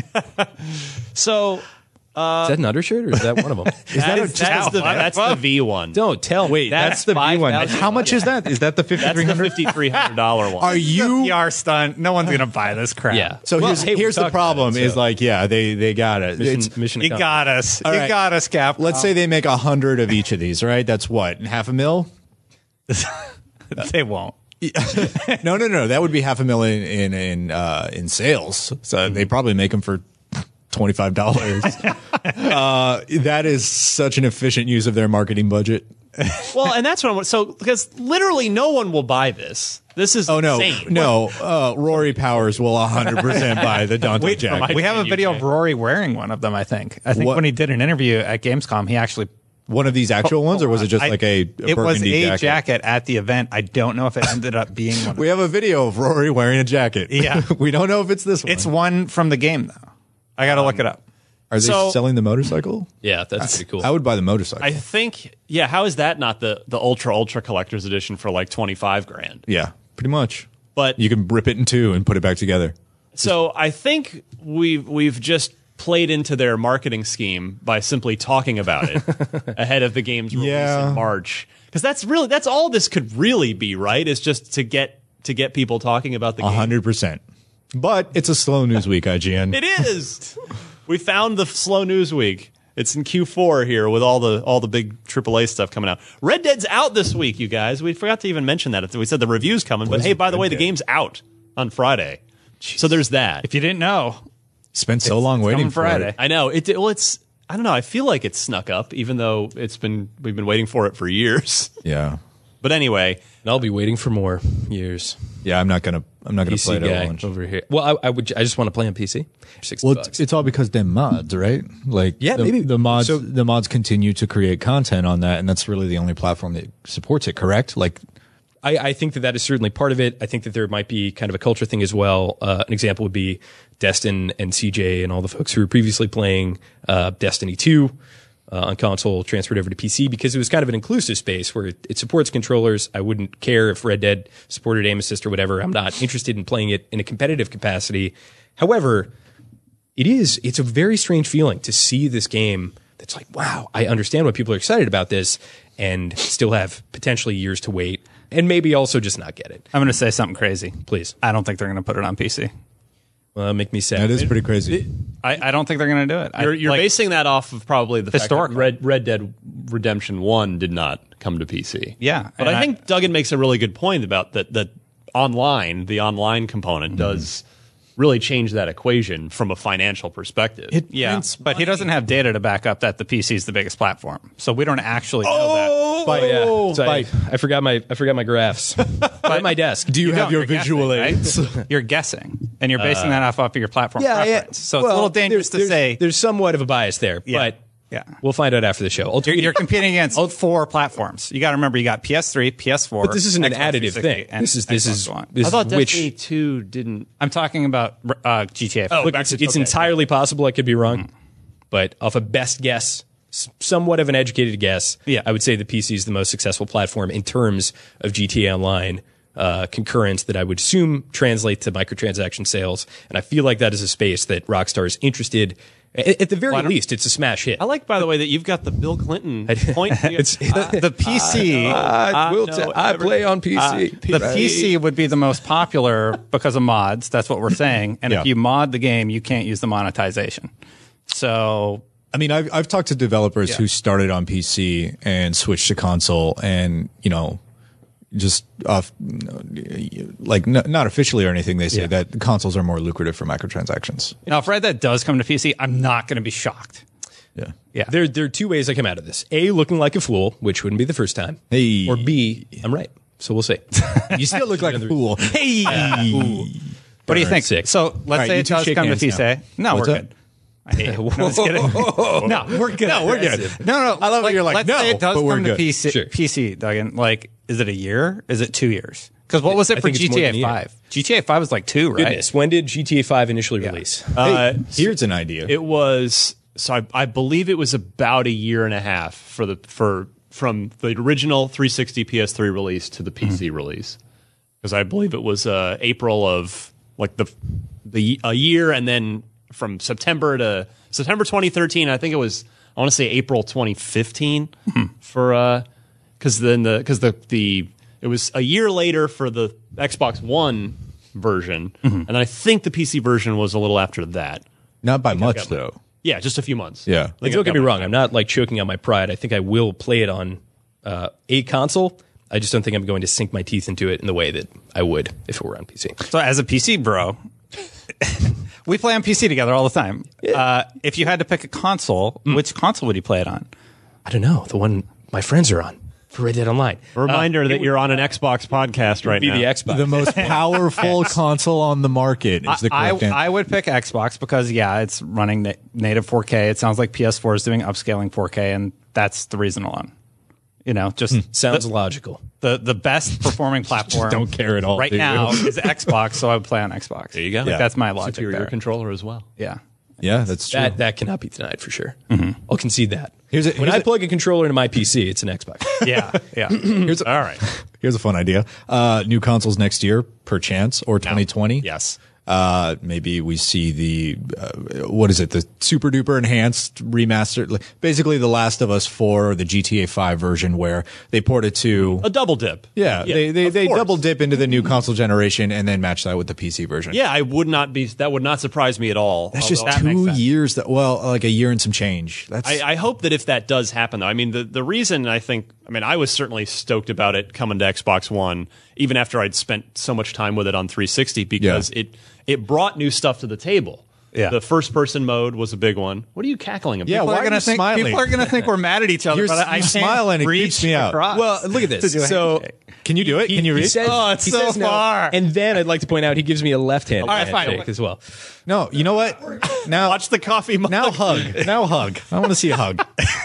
So is that an undershirt or is that one of them? is that a- that's, the, that's the V one. Don't tell me. Wait, that's, the V one. five thousand How much is that? Is that the fifty That's three the hundred? fifty-three hundred dollars one. Are you? P R stunt. No one's gonna buy this crap. Yeah. So Well, here's hey, we here's the talked about problem. it, Is so- like yeah, they they got it. Mission, It's- mission You accomplished. got us. All you right. got us, Cap. let's say they make a hundred of each of these, right? That's what half a mil. they won't. No, no, no. That would be half a million in in uh, in sales. So they probably make them for twenty five dollars. uh, that is such an efficient use of their marketing budget. Well, and that's what I'm so because literally no one will buy this. This is Oh no, insane. no. Uh, Rory Powers will a hundred percent buy the Dante jacket. We have a in video U K. of Rory wearing one of them. I think. I think What- when he did an interview at Gamescom, he actually. One of these actual ones, or was it just I- like a, a It was burgundy a jacket? jacket at the event. I don't know if it ended up being one. We have a video of Rory wearing a jacket. Yeah. we don't know if it's this one. It's one from the game though. I got to look it up. Are they So- selling the motorcycle? Yeah, that's pretty cool. I would buy the motorcycle. I think yeah. How is that not the the ultra ultra collector's edition for like twenty five grand? yeah, pretty much. But You can rip it in two and put it back together. so I think we've we've just played into their marketing scheme by simply talking about it ahead of the game's release Yeah. in March. Because that's really that's all this could really be, right? Is just to get to get people talking about the A game. hundred percent. But it's a slow news week, I G N. It is. We found the slow news week. It's in Q four here with all the all the big triple A stuff coming out. Red Dead's out this week, you guys. We forgot to even mention that. We said the review's coming, but is hey, by the Red way, the Dead? game's out on Friday. So there's that. If you didn't know, Spent so long waiting coming for Friday. it. I know it. Well, it's. I don't know. I feel like it's snuck up, even though it's been we've been waiting for it for years. Yeah. But anyway, And I'll be waiting for more years. Yeah, I'm not gonna. I'm not gonna P C play it at guy launch. over here. Well, I, I would. I just want to play on P C. Sixty Well, bucks. it's, it's all because they're mods, right? Like, Yeah, the, maybe. the mods. So- the mods continue to create content on that, and that's really the only platform that supports it. Correct? Like, I, I think that that is certainly part of it. I think that there might be kind of a culture thing as well. Uh, an example would be Destin and C J and all the folks who were previously playing uh, Destiny two uh, on console transferred over to P C because it was kind of an inclusive space where it, it supports controllers. I wouldn't care if Red Dead supported aim assist or whatever. I'm not interested in playing it in a competitive capacity. However, it is it's a very strange feeling to see this game that's like, wow, I understand why people are excited about this and still have potentially years to wait. And maybe also just not get it. I'm going to say something crazy. Please. I don't think they're going to put it on P C. Well, make me sad. that is pretty crazy. I, I don't think they're going to do it. I- you're, you're like, basing that off of probably the fact that Historical. Red, Red Dead Redemption one did not come to P C. Yeah, But and I I- think Duggan makes a really good point about that, that online, the online component does really change that equation from a financial perspective. It Yeah, prints but he doesn't have data to back up that the P C is the biggest platform, so we don't actually know Oh, Oh, yeah. So I, Bite. I forgot my I forgot my graphs. At my desk. Do you, have don't, your you're visual guessing, aids? right? You're guessing, and you're basing that off off of your platform Yeah, yeah. preference. So it's Well, a little dangerous there's, to there's- say. There's somewhat of a bias there, Yeah. but Yeah. we'll find out after the show. You're, Ultimately, you're competing against four platforms. You got to remember, you got P S three, P S four. but this isn't an Xbox additive three sixty, thing. and This is this Xbox is One. this I thought is which Destiny two didn't. I'm talking about uh, G T A. Oh, look, back it's, to- it's okay. entirely possible I could be wrong, but off a best guess, s- somewhat of an educated guess, Yeah. I would say the P C is the most successful platform in terms of G T A Online uh, concurrence that I would assume translate to microtransaction sales, and I feel like that is a space that Rockstar is interested. At, at the very least, it's a smash hit. I like, by the way, that you've got the Bill Clinton point. It's, the P C. I will no, t- I play on P C. Uh, the P C would be the most popular because of mods. That's what we're saying. And Yeah. if you mod the game, you can't use the monetization. So I mean, I've I've talked to developers Yeah. who started on P C and switched to console, and you know, just off like n- not officially or anything, they say Yeah. that consoles are more lucrative for microtransactions. now, if Red Dead does come to P C, I'm not going to be shocked. Yeah. Yeah. There, there are two ways I come out of this. A, looking like a fool, which wouldn't be the first time. Hey. Or B, I'm right. So we'll see. You still look like a fool. Hey. What do you think? Sick. So let's right, say you it two does shake come to hands P C. now. No, What's we're that? good. I hate you. No, just kidding. No, we're good. No, we're good. No, no. I love how you're like, let's no, say it does but we're come to good. P C, Sure. P C, Duggan. Like, is it a year? Is it two years? Because what was it I for think it's more than a G T A year. five? G T A five was like two, right? Goodness, when did G T A five initially release? Uh, Here's an idea. It was so I, I believe it was about a year and a half for the for from the original three sixty P S three release to the P C Mm-hmm. release, because I believe it was uh, April of like the the a year, and then from September to September twenty thirteen. I think it was I want to say April twenty fifteen Mm-hmm. for because then the because the the it was a year later for the Xbox One version, Mm-hmm. and then I think the P C version was a little after that. Not by much got my- though. Yeah, just a few months. Yeah. I And think don't I've get got me my wrong, time. I'm not like choking on my pride. I think I will play it on uh, a console. I just don't think I'm going to sink my teeth into it in the way that I would if it were on P C. So as a P C bro, we play on P C together all the time. Uh, if you had to pick a console, Mm. which console would you play it on? I don't know. The one my friends are on for Red Dead Online. A reminder that you're on an Xbox podcast right Be now. the Xbox. The most powerful console on the market is the I, correct answer. I would pick Xbox because, yeah, it's running na- native four K. It sounds like P S four is doing upscaling four K, and that's the reason alone. You know, just Sounds the, logical. the, the best performing platform don't care at all, right do you? now is Xbox, so I would play on Xbox. There you go. Like, Yeah. That's my logic Superior there. controller as well. Yeah. yeah, that's true. That that cannot be denied for sure. I'll concede that. Here's a- when here's I a- plug a controller into my P C, it's an Xbox. Yeah. Yeah. Here's a, All right. Here's a fun idea. Uh, new consoles next year, perchance, or twenty twenty. Yes. Uh, maybe we see the, uh, what is it? The super duper enhanced remastered, like, basically the Last of Us four or the G T A five version where they port it to, A double dip. yeah, they, they, of they course. double dip into the new console generation and then match that with the P C version. Yeah, I would not be. That would not surprise me at all. That's just Although- that makes two sense. years that, well, like a year and some change. That's, I, I hope that if that does happen, though, I mean, the, the reason I think, I mean, I was certainly stoked about it coming to Xbox One, even after I'd spent so much time with it on three sixty, because Yeah. it it brought new stuff to the table. Yeah. The first person mode was a big one. What are you cackling about? Yeah, People why are are gonna you think smiling? people are gonna think we're mad at each other. You're- but I you can't smile and it reach keeps me out. across. Well, look at to this. do a So handshake. Can you do it? he, Can you he read? says, Oh, it's he so says no. far. And then I'd like to point out he gives me a left-handed All right, fine. handshake as well. No, you know what? Now, Watch the coffee mug. now hug. Now hug. I want to see a hug.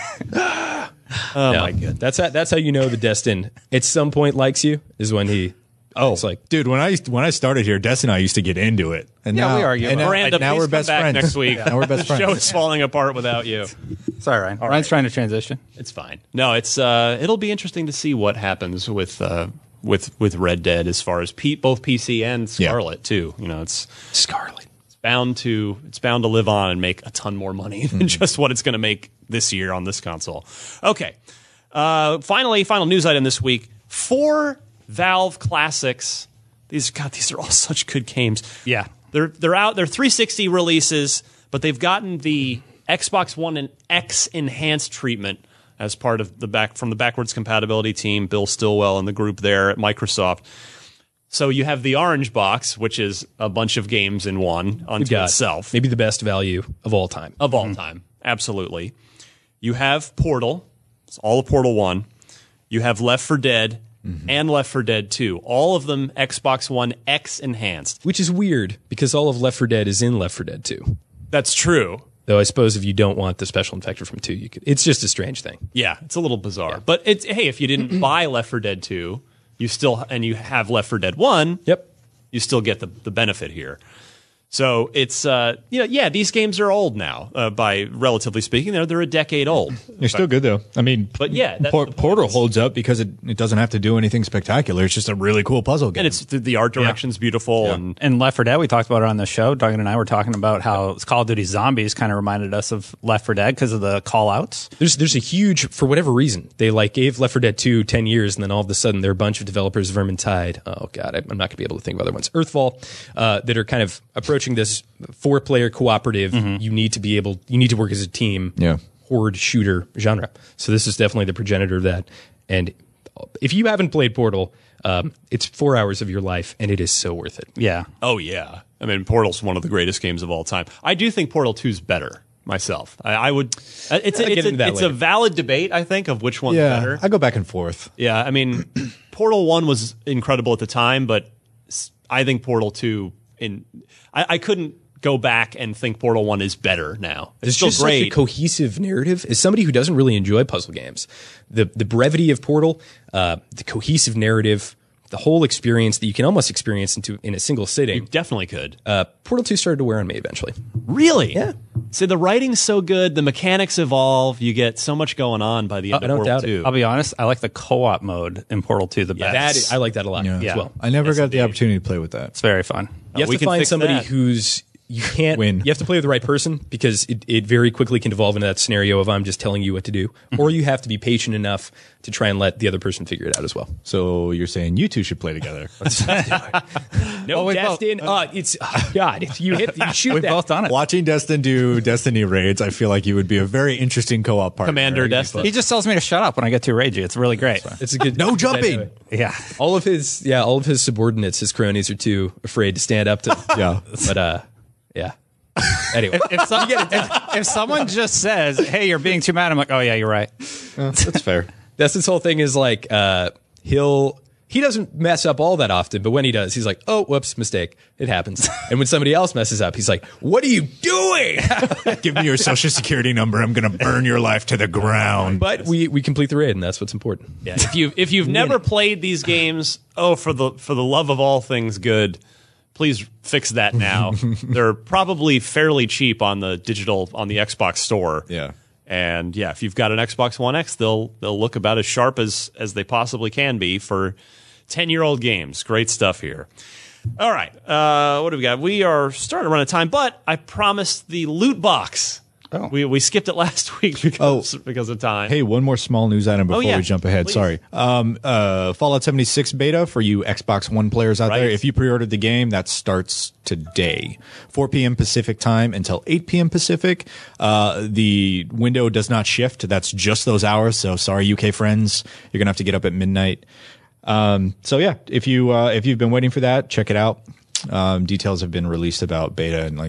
Oh, No, my God. That's how, that's how you know the Destin at some point likes you is when he. Oh, it's like dude, when I used, when I started here, Des and I used to get into it, and Yeah, now we argue And about now, it. Miranda, now please we're come best back friends. next week. Now we're best The show friends. is falling apart without you. Sorry, Ryan. Ryan's trying to transition. It's fine. No, it's uh, it'll be interesting to see what happens with uh, with with Red Dead as far as P- both P C and Yeah. Scarlet too. You know, it's Scarlet. it's bound to it's bound to live on and make a ton more money than just what it's going to make this year on this console. Okay. Uh, finally, final news item this week: four Valve classics. These God, these are all such good games. Yeah. They're they're out. They're three sixty releases, but they've gotten the Xbox One and X enhanced treatment as part of the back from the backwards compatibility team. Bill Stillwell and the group there at Microsoft. So you have the orange box, which is a bunch of games in one unto God, itself maybe the best value of all time. of all time. Absolutely. You have Portal. It's all of Portal one. You have Left four Dead and Left four Dead two. All of them Xbox One X enhanced. Which is weird because all of Left four Dead is in Left four Dead two. That's true. Though I suppose if you don't want the special infector from two, you could. It's just a strange thing. Yeah, it's a little bizarre. But it's hey, if you didn't buy Left four Dead two, you still and you have Left four Dead one, Yep. you still get the, the benefit here. So it's uh, you know, yeah, these games are old now. Uh, by relatively speaking, they're they're a decade old. You're still good though. I mean, But yeah, that's Por- the point. Portal holds up because it, it doesn't have to do anything spectacular. It's just a really cool puzzle game. And it's the, the art direction's beautiful and And Left four Dead, we talked about it on the show. Duggan and I were talking about how Call of Duty Zombies kind of reminded us of Left four Dead because of the call-outs. There's there's a huge, for whatever reason, they like gave Left four Dead two ten years, and then all of a sudden there are a bunch of developers, Vermintide, oh god, I, I'm not going to be able to think of other ones, Earthfall, uh, that are kind of approaching this four-player cooperative. You need to be able, you need to work as a team. Yeah. Horde shooter genre. So this is definitely the progenitor of that. And if you haven't played Portal, um, it's four hours of your life, and it is so worth it. Yeah. oh yeah. I mean, Portal's one of the greatest games of all time. I do think Portal two is better myself. I, I would. uh, It's a, I'll get it's, into a, that it's a later. valid debate. I think of which one's yeah, better. I go back and forth. Yeah, I mean, Portal one was incredible at the time, but s- I think Portal two in I, I couldn't go back and think Portal one is better now. It's It's still just such a great. cohesive narrative. As somebody who doesn't really enjoy puzzle games, the the brevity of Portal, uh, the cohesive narrative, the whole experience that you can almost experience into in a single sitting. Definitely could. Uh, Portal two started to wear on me eventually. Really? Yeah. See, the writing's so good, the mechanics evolve, you get so much going on by the end I of don't Portal doubt it. two. I'll be honest, I like the co-op mode in Portal two the best. That is, I like that a lot Yeah. as well. I never Yes, got the indeed. opportunity to play with that. It's very fun. You have we to can find fix somebody that. who's you can't Win. You have to play with the right person because it, it very quickly can devolve into that scenario of I'm just telling you what to do, or you have to be patient enough to try and let the other person figure it out as well. So you're saying you two should play together? No, we've both- Destin. Uh, it's oh, God. If you hit, you shoot We've that. both done it. Watching Destin do Destiny raids, I feel like you would be a very interesting co-op partner. Commander It'd be Destin. fun. He just tells me to shut up when I get too ragey. It's really great. It's a good. No jumping. Yeah. All of his, yeah, all of his subordinates, his cronies, are too afraid to stand up to. Yeah. But uh, yeah. Anyway, If, some, if, if someone just says, "Hey, you're being too mad," I'm like, "Oh yeah, you're right." That's fair. that's his whole thing. Is like uh, he'll he doesn't mess up all that often, but when he does, he's like, "Oh, whoops, mistake. It happens." And when somebody else messes up, he's like, "What are you doing?" Give me your social security number. I'm going to burn your life to the ground. But we we complete the raid, and that's what's important. Yeah, if you if you've never played these games, oh for the for the love of all things good, please fix that now. They're probably fairly cheap on the digital on the Xbox store. Yeah. And yeah, if you've got an Xbox One X, they'll they'll look about as sharp as as they possibly can be for ten-year-old games. Great stuff here. All right, uh, what do we got? We are starting to run out of time, but I promised the loot box. Oh. We we skipped it last week because because of time. Hey, one more small news item before yeah. we jump ahead. Please. Sorry. Um, uh, Fallout seventy-six beta for you Xbox One players out Right. there. If you pre-ordered the game, that starts today, four p.m. Pacific time until eight p.m. Pacific. Uh, the window does not shift. That's just those hours. So sorry, U K friends, you're gonna have to get up at midnight. Um, so yeah, if you uh, if you've been waiting for that, check it out. Um, details have been released about beta and like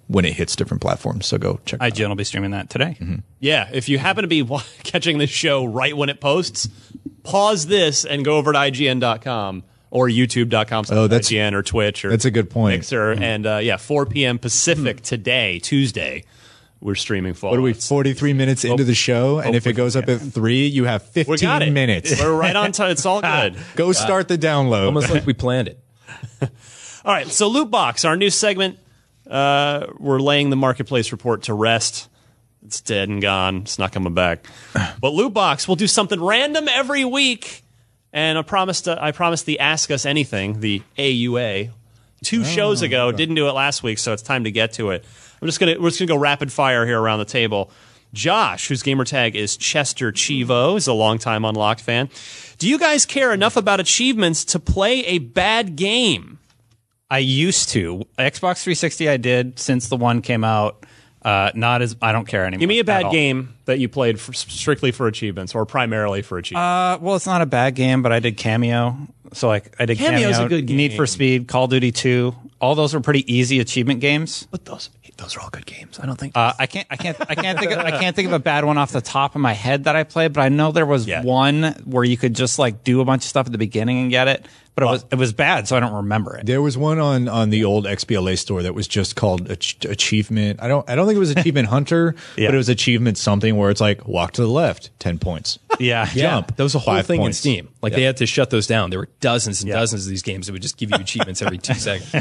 when it hits different platforms. So go check. I G N will be streaming that today. Mm-hmm. Yeah, if you happen to be wa- catching this show right when it posts, pause this and go over to I G N dot com or YouTube dot com Oh, slash that's- I G N or Twitch or that's a good point. Mixer. Mm-hmm. And uh, yeah, four p.m. Pacific today, Tuesday, we're streaming Fallout. What are we? forty-three minutes into the show, and if it goes up at three, you have We got fifteen it. minutes. We're right on time. It's all good. Go start the download. Almost like we planned it. All right, so Loot Box, our new segment. Uh, we're laying the marketplace report to rest. It's dead and gone. It's not coming back. But Loot Box, we'll do something random every week. And I promised, uh, I promised the Ask Us Anything, the A U A, two shows ago. Didn't do it last week, so it's time to get to it. I'm just gonna we're just gonna go rapid fire here around the table. Josh, whose gamer tag is Chester Chivo, is a longtime Unlocked fan. Do you guys care enough about achievements to play a bad game? I used to. Xbox three sixty I did since the one came out. Uh, not as I don't care anymore. Give me a at bad all. game that you played for, strictly for achievements or primarily for achievements. Uh, well, it's not a bad game, but I did Cameo. So like I did Cameo's Cameo, a good Need game. for Speed, Call of Duty two. All those were pretty easy achievement games. but those those are all good games. I don't think. Uh, I can't, I can't, I can't think, of, I can't think of a bad one off the top of my head that I played. But I know there was Yeah. one where you could just like do a bunch of stuff at the beginning and get it. But it was it was bad, so I don't remember it. There was one on, on the old X B L A store that was just called Ach- Achievement. I don't I don't think it was Achievement Hunter, Yeah. but it was Achievement something where it's like walk to the left, ten points. Yeah, Jump. That was a whole Five thing points. in Steam. Like Yeah. they had to shut those down. There were dozens and Yeah. dozens of these games that would just give you achievements every two seconds.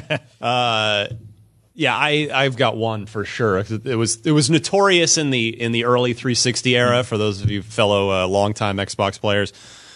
Yeah, I I've got one for sure. It was it was notorious in the in the early three sixty era for those of you fellow uh, longtime Xbox players.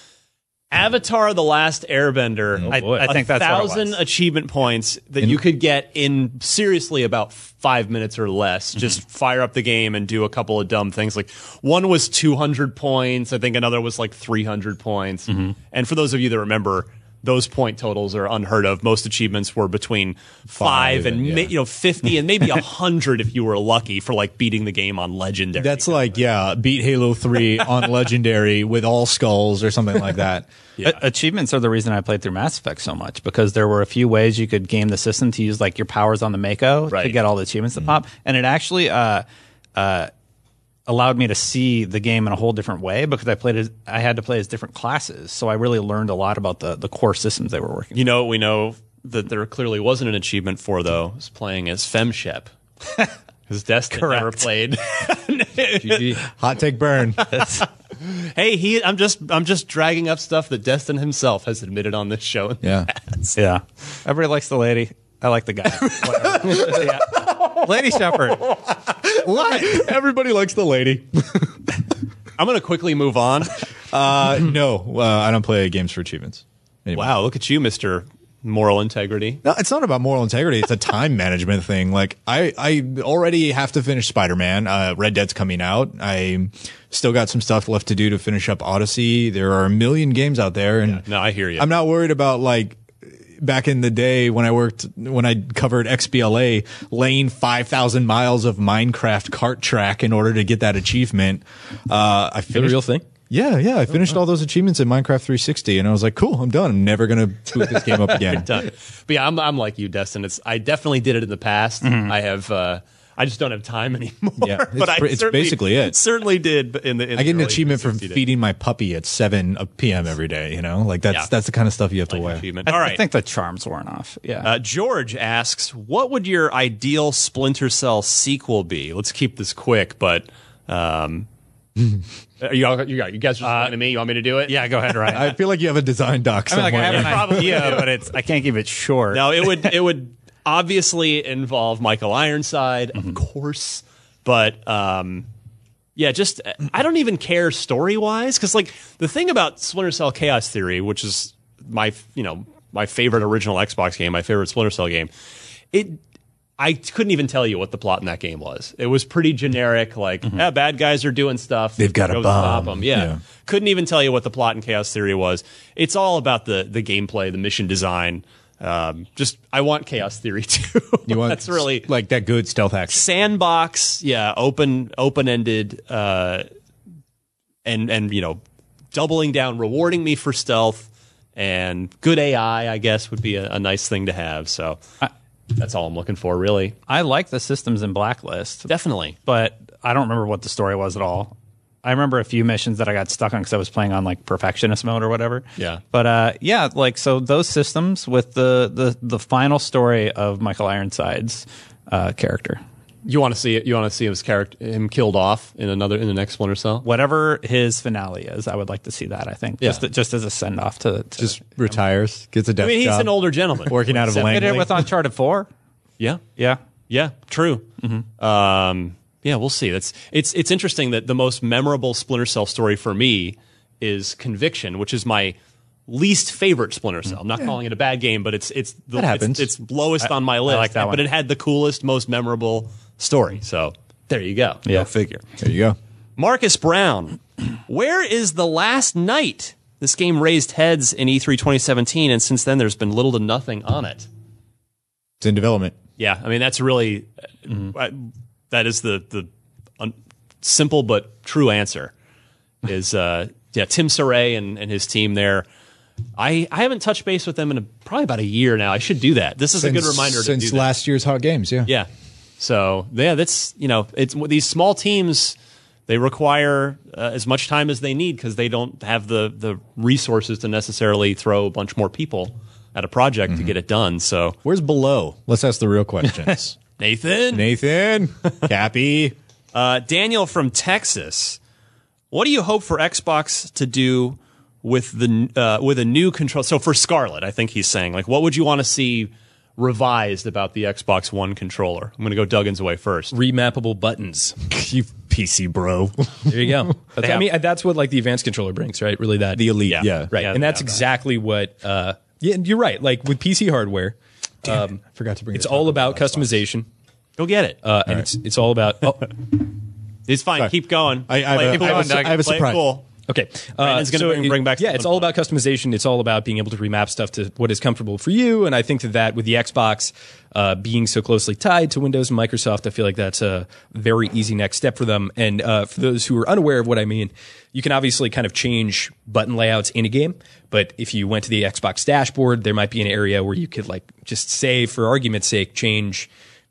Avatar: The Last Airbender. I, boy. I think a that's what it thousand was. achievement points that you could get in seriously about five minutes or less. Just fire up the game and do a couple of dumb things. Like one was two hundred points. I think another was like three hundred points. And for those of you that remember, those point totals are unheard of. Most achievements were between five, Five and and, ma- yeah. you know fifty and maybe a hundred if you were lucky for like beating the game on legendary. That's like, yeah, beat Halo three on Legendary with all skulls or something like that. A- achievements are the reason I played through Mass Effect so much, because there were a few ways you could game the system to use like your powers on the Mako to Right. get all the achievements that pop, and it actually uh, uh, allowed me to see the game in a whole different way because I played as, I had to play as different classes, so I really learned a lot about the the core systems they were working. You know, what we know that there clearly wasn't an achievement for, though, is playing as Femshep. Because Destin never played. G G. Hot take burn. Hey, he. I'm just. I'm just dragging up stuff that Destin himself has admitted on this show. Yeah. Yeah, everybody likes the lady. I like the guy. Whatever. Yeah. Lady Shepherd. What? Everybody likes the lady. I'm going to quickly move on. Uh, no, uh, I don't play games for achievements. Anymore. Wow, look at you, Mister Moral Integrity. No, it's not about moral integrity. It's a time management thing. Like I, I already have to finish Spider-Man. Uh, Red Dead's coming out. I still got some stuff left to do to finish up Odyssey. There are a million games out there, and No, I hear you. I'm not worried about like back in the day when I worked when I covered X B L A, laying five thousand miles of Minecraft kart track in order to get that achievement. Uh, I Is that a finished. real thing? Yeah, yeah. I finished all those achievements in Minecraft three sixty, and I was like, "Cool, I'm done. I'm never gonna boot this game up again." Done. But yeah, I'm. I'm like you, Destin. It's. I definitely did it in the past. I have. Uh, I just don't have time anymore. Yeah, it's but I pre- it's certainly- basically it. Certainly did in the. In I get an the early achievement for three sixty days. feeding my puppy at seven p.m. every day. You know, like that's Yeah. that's the kind of stuff you have to Like weigh. achievement. I, All right. I think the charms weren't off. Yeah. Uh, George asks, "What would your ideal Splinter Cell sequel be?" Let's keep this quick, but um, are you, all, you, got- you guys are just looking at me. You want me to do it? yeah. Go ahead, Ryan. I feel like you have a design doc I mean, somewhere. like I have an Probably idea, do. but it's I can't keep it short. No, it would. It would obviously involve Michael Ironside, of course, but um, yeah, just I don't even care story wise because like the thing about Splinter Cell Chaos Theory, which is my you know my favorite original Xbox game, my favorite Splinter Cell game, it. I couldn't even tell you what the plot in that game was. It was pretty generic, like, yeah, bad guys are doing stuff. They've got a Go bomb. Stop 'em. Yeah. Yeah. Couldn't even tell you what the plot in Chaos Theory was. It's all about the the gameplay, the mission design. Um, just, I want Chaos Theory too. You want That's really like that good stealth action. sandbox, yeah, open open ended, uh, and and you know, doubling down, rewarding me for stealth and good A I. I guess would be a, a nice thing to have. So. That's all I'm looking for, really. I like the systems in Blacklist, Definitely. but I don't remember what the story was at all. I remember a few missions that I got stuck on because I was playing on like perfectionist mode or whatever. Yeah. But uh, yeah, like so those systems with the the the final story of Michael Ironside's uh, character. You want to see it? You want to see his character, him killed off in another in the next Splinter Cell? Whatever his finale is, I would like to see that. I think Yeah. just just as a send off to, to Just retires, gets a desk I mean, he's job, an older gentleman working out of Seven- did it Langley. with Uncharted four. Yeah, Yeah. yeah, true. Um, yeah, we'll see. That's it's it's interesting that the most memorable Splinter Cell story for me is Conviction, which is my least favorite Splinter Cell. I'm not calling it a bad game, but it's it's the, That happens. It's, it's lowest on my list. like that but one. it had the coolest, most memorable story. So there you go. Yeah. Go figure. There you go. Marcus Brown, where is The Last Night? This game raised heads in E three twenty seventeen, and since then there's been little to nothing on it. It's in development. Yeah, I mean that's really uh, that is the the un- simple but true answer. Is uh, yeah, Tim Saray and, and his team there. I I haven't touched base with them in a, probably about a year now. I should do that. This is a good reminder to since do that. last year's Hot Games. Yeah. Yeah. So yeah, that's you know, it's these small teams. They require uh, as much time as they need because they don't have the the resources to necessarily throw a bunch more people at a project to get it done. So Where's below? Let's ask the real questions. Nathan, Nathan, Cappy. uh, Daniel from Texas, what do you hope for Xbox to do with the uh, with a new control? So for Scarlet, I think he's saying like, what would you want to see revised about the Xbox One controller? I'm going to go Duggan's way first. Remappable buttons. You P C bro. There you go. That's, I have- mean, that's what like the advanced controller brings, right? Really, that The Elite. Yeah. Yeah. right? Yeah, and that's yeah, that. exactly what. Uh, yeah, you're right. Like with P C hardware, um, I forgot to bring it's this all up about Xbox. customization, Go get it. uh, and it's it's all about. Oh, It's fine. Sorry. Keep going. I- I have Play a- it I have cool, a su- Doug. I have a Play it surprise. cool. okay, Brandon's gonna bring- it- bring back Yeah, some it's fun all about customization. It's all about being able to remap stuff to what is comfortable for you. And I think that that with the Xbox uh, being so closely tied to Windows and Microsoft, I feel like that's a very easy next step for them. And uh, for those who are unaware of what I mean, you can obviously kind of change button layouts in a game. But if you went to the Xbox dashboard, there might be an area where you could like just say, for argument's sake, change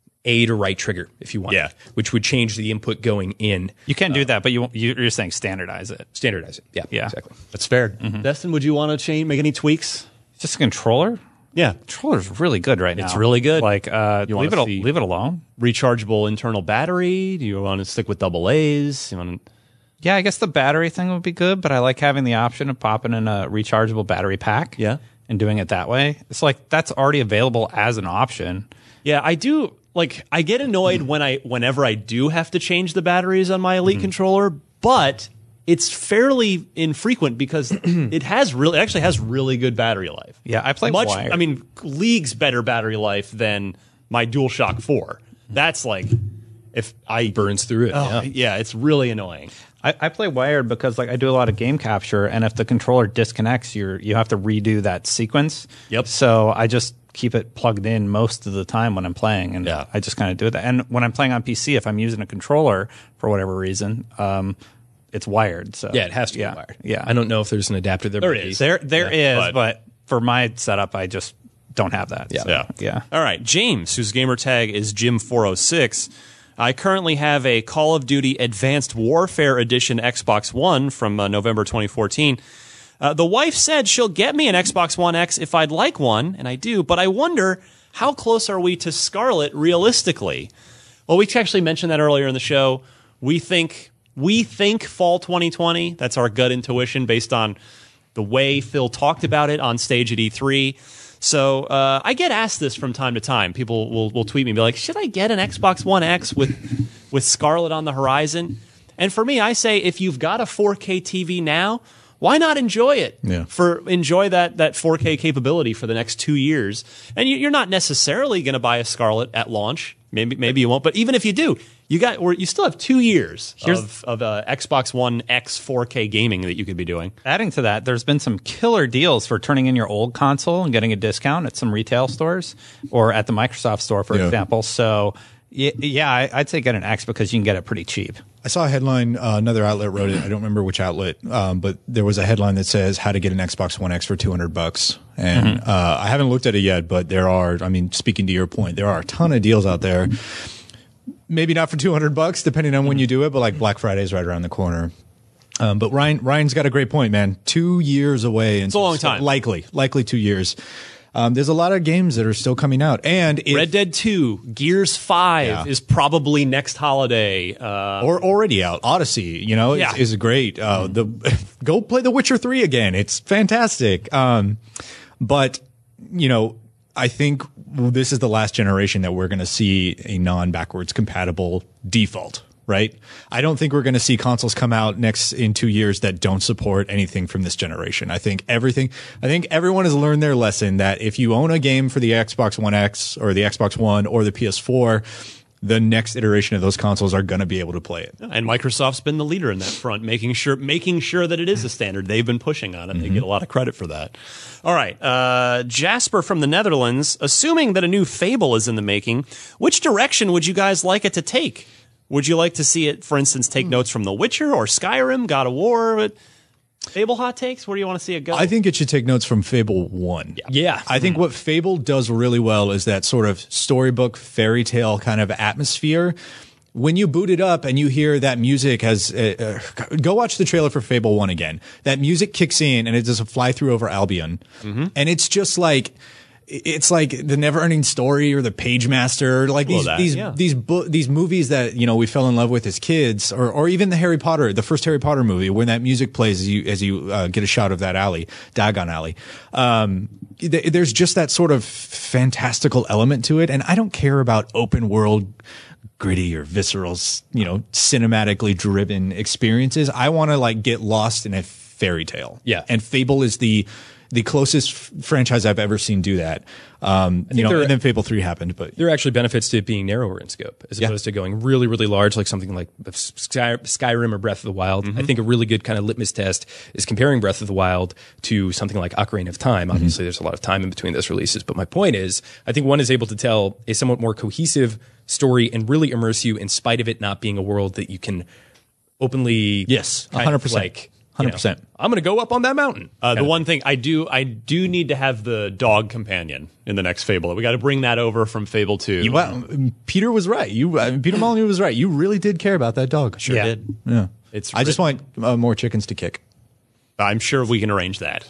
A to right trigger if you want, Yeah. which would change the input going in. You can do that, but you you- you're saying standardize it. Standardize it. Yeah, Yeah. exactly. That's fair. Destin, would you want to change, make any tweaks? Just a controller. Yeah. Controller's really good right now. It's really good. Like uh, You leave wanna it al- see- leave it alone. Rechargeable internal battery? Do you want to stick with double A's? You want to, Yeah, I guess the battery thing would be good, but I like having the option of popping in a rechargeable battery pack. Yeah. And doing it that way. It's like that's already available as an option. yeah, I do. Like, I get annoyed when I, whenever I do have to change the batteries on my Elite controller, but it's fairly infrequent because it has really, it actually has really good battery life. Yeah, I play much. wired. I mean, leagues better battery life than my DualShock four. That's like, if I Burns through it. Oh, yeah. yeah, it's really annoying. I, I play wired because like I do a lot of game capture, and if the controller disconnects, you're you have to redo that sequence. Yep. So I just keep it plugged in most of the time when I'm playing, and Yeah. I just kind of do that. And when I'm playing on P C, if I'm using a controller for whatever reason, um, it's wired. So Yeah, it has to yeah, be wired. Yeah, I don't know if there's an adapter there. There might be. is. there there is, Yeah, but- but, for my setup, I just don't have that. Yeah. So, Yeah. yeah. All right, James, whose gamer tag is Jim four oh six. I currently have a Call of Duty Advanced Warfare Edition Xbox One from uh, November twenty fourteen. Uh, the wife said she'll get me an Xbox One X if I'd like one, and I do, but I wonder how close are we to Scarlet realistically? Well, we actually mentioned that earlier in the show. We think we think fall twenty twenty. That's our gut intuition based on the way Phil talked about it on stage at E three. So uh, I get asked this from time to time. People will, will tweet me and be like, should I get an Xbox One X with, with Scarlet on the horizon? And for me, I say if you've got a four K T V now, why not enjoy it? Yeah. For enjoy that that four K capability for the next two years. And you, you're not necessarily going to buy a Scarlet at launch. Maybe maybe you won't. But even if you do, you got or you still have two years of, of uh, Xbox One X four K gaming that you could be doing. Adding to that, there's been some killer deals for turning in your old console and getting a discount at some retail stores or at the Microsoft store, for Yeah. example. So, y- yeah, I- I'd say get an X because you can get it pretty cheap. I saw a headline. Uh, another outlet wrote it. I don't remember which outlet, um, but there was a headline that says "How to get an Xbox One X for two hundred bucks." And mm-hmm. uh, I haven't looked at it yet, but there are, I mean, speaking to your point, there are a ton of deals out there. Maybe not for two hundred bucks, depending on when you do it, but like Black Friday is right around the corner. Um, but Ryan, Ryan's got a great point, man. Two years away. It's a long time. Likely, likely two years. Um, there's a lot of games that are still coming out. And if, Red Dead two, Gears five Yeah. is probably next holiday. Uh, or already out. Odyssey, you know, Yeah. is, is great. Uh, the go play The Witcher three again. It's fantastic. Um, but you know, I think this is the last generation that we're going to see a non-backwards compatible default. Right? I don't think we're going to see consoles come out next in two years that don't support anything from this generation. I think everything, I think everyone has learned their lesson that if you own a game for the Xbox One X or the Xbox One or the P S four, the next iteration of those consoles are going to be able to play it. and Microsoft's been the leader in that front, making sure making sure that it is a standard. They've been pushing on it. Mm-hmm. They get a lot of credit for that. All right. Uh, Jasper from the Netherlands, assuming that a new Fable is in the making, which direction would you guys like it to take? Would you like to see it, for instance, take notes from The Witcher or Skyrim, God of War? Fable hot takes? Where do you want to see it go? I think it should take notes from Fable one. Yeah. Yeah. I think what Fable does really well is that sort of storybook fairy tale kind of atmosphere. When you boot it up and you hear that music has, uh, uh, go watch the trailer for Fable one again. That music kicks in and it does a fly through over Albion. Mm-hmm. And it's just like, it's like the Never-Ending Story or the Page Master, like these that, these yeah. these bu- these movies that you know we fell in love with as kids, or or even the Harry Potter, the first Harry Potter movie, when that music plays as you as you uh, get a shot of that alley, Diagon Alley. Um, th- there's just that sort of fantastical element to it, and I don't care about open world, gritty or visceral, you know, cinematically driven experiences. I want to like get lost in a fairy tale. Yeah, and Fable is the the closest f- franchise I've ever seen do that. Um, you know, there, and then Fable three happened, but there are actually benefits to it being narrower in scope as Yeah. opposed to going really, really large, like something like Sky, Skyrim or Breath of the Wild. Mm-hmm. I think a really good kind of litmus test is comparing Breath of the Wild to something like Ocarina of Time. Mm-hmm. Obviously, there's a lot of time in between those releases, but my point is, I think one is able to tell a somewhat more cohesive story and really immerse you in spite of it not being a world that you can openly Yes, kind of, one hundred percent. like, one hundred you know, percent. I'm going to go up on that mountain. Uh, the one thing I do, I do need to have the dog companion in the next Fable. We got to bring that over from Fable two. Well, Peter was right. You, uh, Peter Molyneux was right. You really did care about that dog. Sure Yeah. did. Yeah. It's I just written- want uh, more chickens to kick. I'm sure we can arrange that.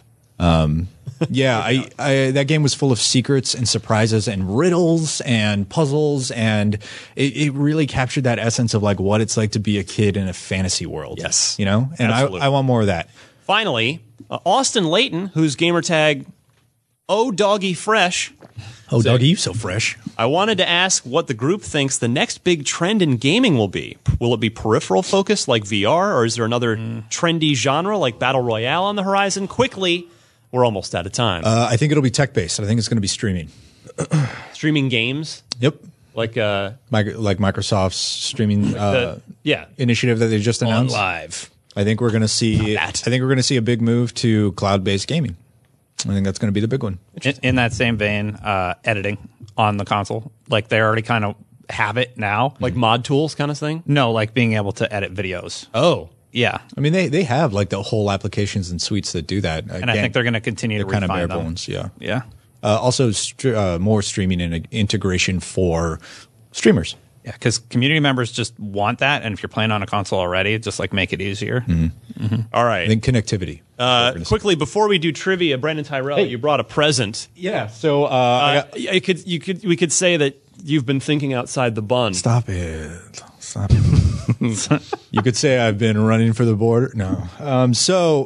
Yeah, I, I that game was full of secrets and surprises and riddles and puzzles, and it, it really captured that essence of like what it's like to be a kid in a fantasy world. Yes. you know, and I, Absolutely. I want more of that. Finally, uh, Austin Layton, whose gamertag Oh Doggy Fresh. Oh, doggy, you so fresh. I wanted to ask what the group thinks the next big trend in gaming will be. Will it be peripheral focused like V R, or is there another trendy genre like Battle Royale on the horizon? Quickly, we're almost out of time. Uh, I think it'll be tech based. I think it's going to be streaming. Streaming games Yep, like uh, like, like Microsoft's streaming uh, the, yeah. initiative that they just on announced. live. I think we're going to see. I that. think we're going to see a big move to cloud based gaming. I think that's going to be the big one. In, in that same vein, uh, editing on the console, like they already kind of have it now. Like mod tools kind of thing? No, like being able to edit videos. Oh. Yeah, I mean, they they have like the whole applications and suites that do that. and I think they're going to continue to they're kind of refine bare them. bones. Yeah. Yeah, Uh, also, str- uh, more streaming and integration for streamers. yeah, because community members just want that, and if you're playing on a console already, just like make it easier. All right. I think connectivity. Uh, quickly, before we do trivia, Brandon Tyrell, you brought a present. Yeah. So uh, I Uh, got, you could, you could, we could say that you've been thinking outside the bun. stop it. Stop it. You could say I've been running for the border. No. Um, so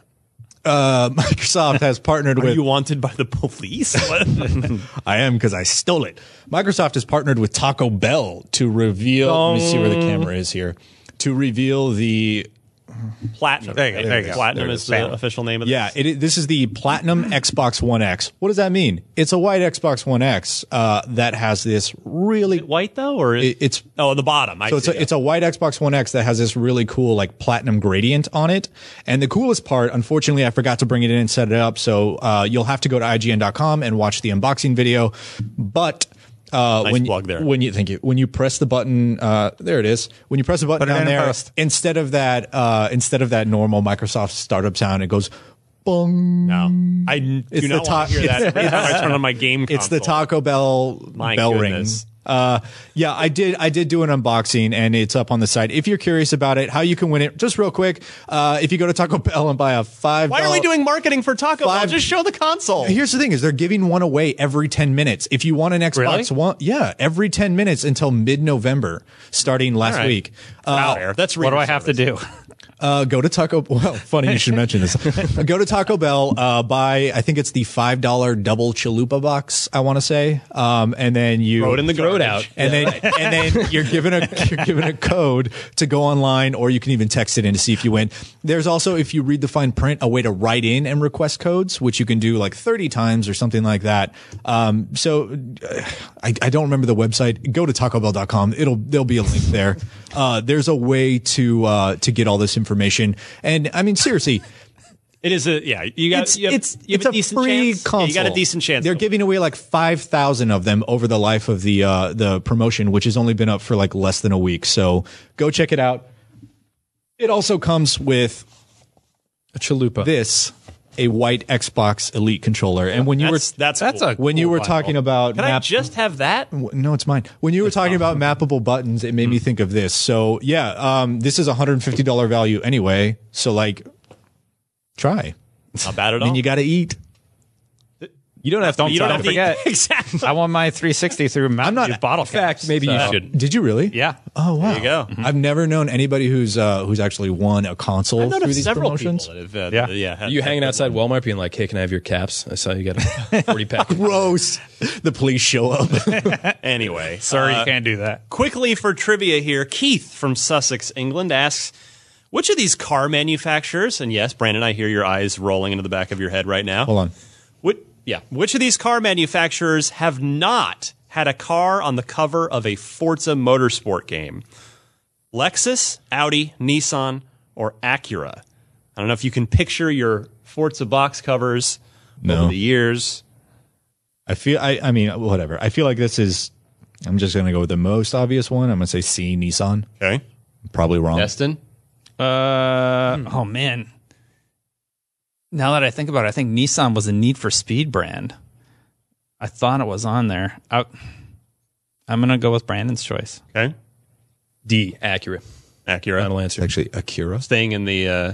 uh, Microsoft has partnered Are with. you wanted by the police? What? I am because I stole it. Microsoft has partnered with Taco Bell to reveal. Let me see where the camera is here. To reveal the. Platinum. There you go, there you go. Platinum There it is is. the Bam. official name of Yeah, this. it, it- this is the Platinum Xbox One X. What does that mean? It's a white Xbox One X uh, that has this really. White though, or It, it's oh, the bottom. I so it's see, a, it's a white Xbox One X that has this really cool like platinum gradient on it. And the coolest part, unfortunately, I forgot to bring it in and set it up. So uh, you'll have to go to I G N dot com and watch the unboxing video. But uh, Nice when plug there. when you thank you when you press the button, uh, there it is. When you press the button Put it down in there, first. instead of that uh, instead of that normal Microsoft startup sound, it goes. Bong. No, I do It's not the want to ta- hear that it's- every time I turn on my game console. It's the Taco Bell My bell goodness. rings. Uh, yeah, I did. I did do an unboxing, and it's up on the site. If you're curious about it, how you can win it, just real quick. Uh, if you go to Taco Bell and buy a five, Why are we doing marketing for Taco Bell? Five- Just show the console. Here's the thing: is they're giving one away every ten minutes. If you want an Xbox Really? One, yeah, every ten minutes until mid-November, starting last All right. week. Wow, Uh, that's What do reader I have to service. do? Uh, go to Taco. Well, funny you should mention this. Go to Taco Bell. Uh, buy. I think it's the five dollar double chalupa box. I want to say. Um, and then you Throw it in the Throw it garbage. out. and then and then you're given a you're given a code to go online, or you can even text it in to see if you win. There's also, if you read the fine print, a way to write in and request codes, which you can do like thirty times or something like that. Um, so uh, I, I don't remember the website. Go to taco bell dot com. It'll there'll be a link there. Uh, there's a way to uh, to get all this information. And I mean, seriously, It is a yeah. You got it's you have, it's you have it's a, a, decent free chance. console. Yeah, you got a decent chance. They're giving away like five thousand of them over the life of the uh, the promotion, which has only been up for like less than a week. So go check it out. It also comes with A chalupa. this, a white Xbox Elite controller. And when you that's were that's That's cool. a when you cool were bundle. talking about Can I map- just have that? no, it's mine. When you were talking about mappable buttons, it made me think of this. So yeah, um, this is a one hundred fifty dollars value anyway. So like, try. Not bad at I all. mean, you got to eat. You don't have to. you don't Don't have to forget. exactly. I won my three sixty through Mountain not- Dew bottle In fact, caps, maybe you so- should. Did you really? Yeah. Oh wow! There you go. I've never known anybody who's uh, who's actually won a console I know through of these several promotions. people that have. Uh, Yeah. yeah. had- You had hanging good outside ones. Walmart, being like, "Hey, can I have your caps? I saw you got a forty pack." Gross. The police show up. Anyway, Sorry, uh, you can't do that. quickly for trivia here, Keith from Sussex, England asks, which of these car manufacturers, and yes, Brandon, I hear your eyes rolling into the back of your head right now. Hold on. Which, yeah, which of these car manufacturers have not had a car on the cover of a Forza Motorsport game? Lexus, Audi, Nissan, or Acura? I don't know if you can picture your Forza box covers No. over the years. I feel. I. I mean, whatever. I feel like this is. I'm just gonna go with the most obvious one. I'm gonna say C, Nissan. Okay. Probably wrong. Destin? Uh, Hmm. Oh, man. Now that I think about it, I think Nissan was a Need for Speed brand. I thought it was on there. I, I'm going to go with Brandon's choice. Okay. D. Accurate. Acura. Final answer. Actually, Akira. Staying in the. Uh,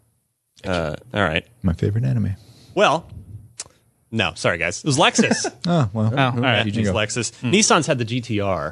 uh, all right. My favorite anime. Well, no, sorry, guys. It was Lexus. Oh well. Oh, all right. It was Lexus. Nissan's had the G T R.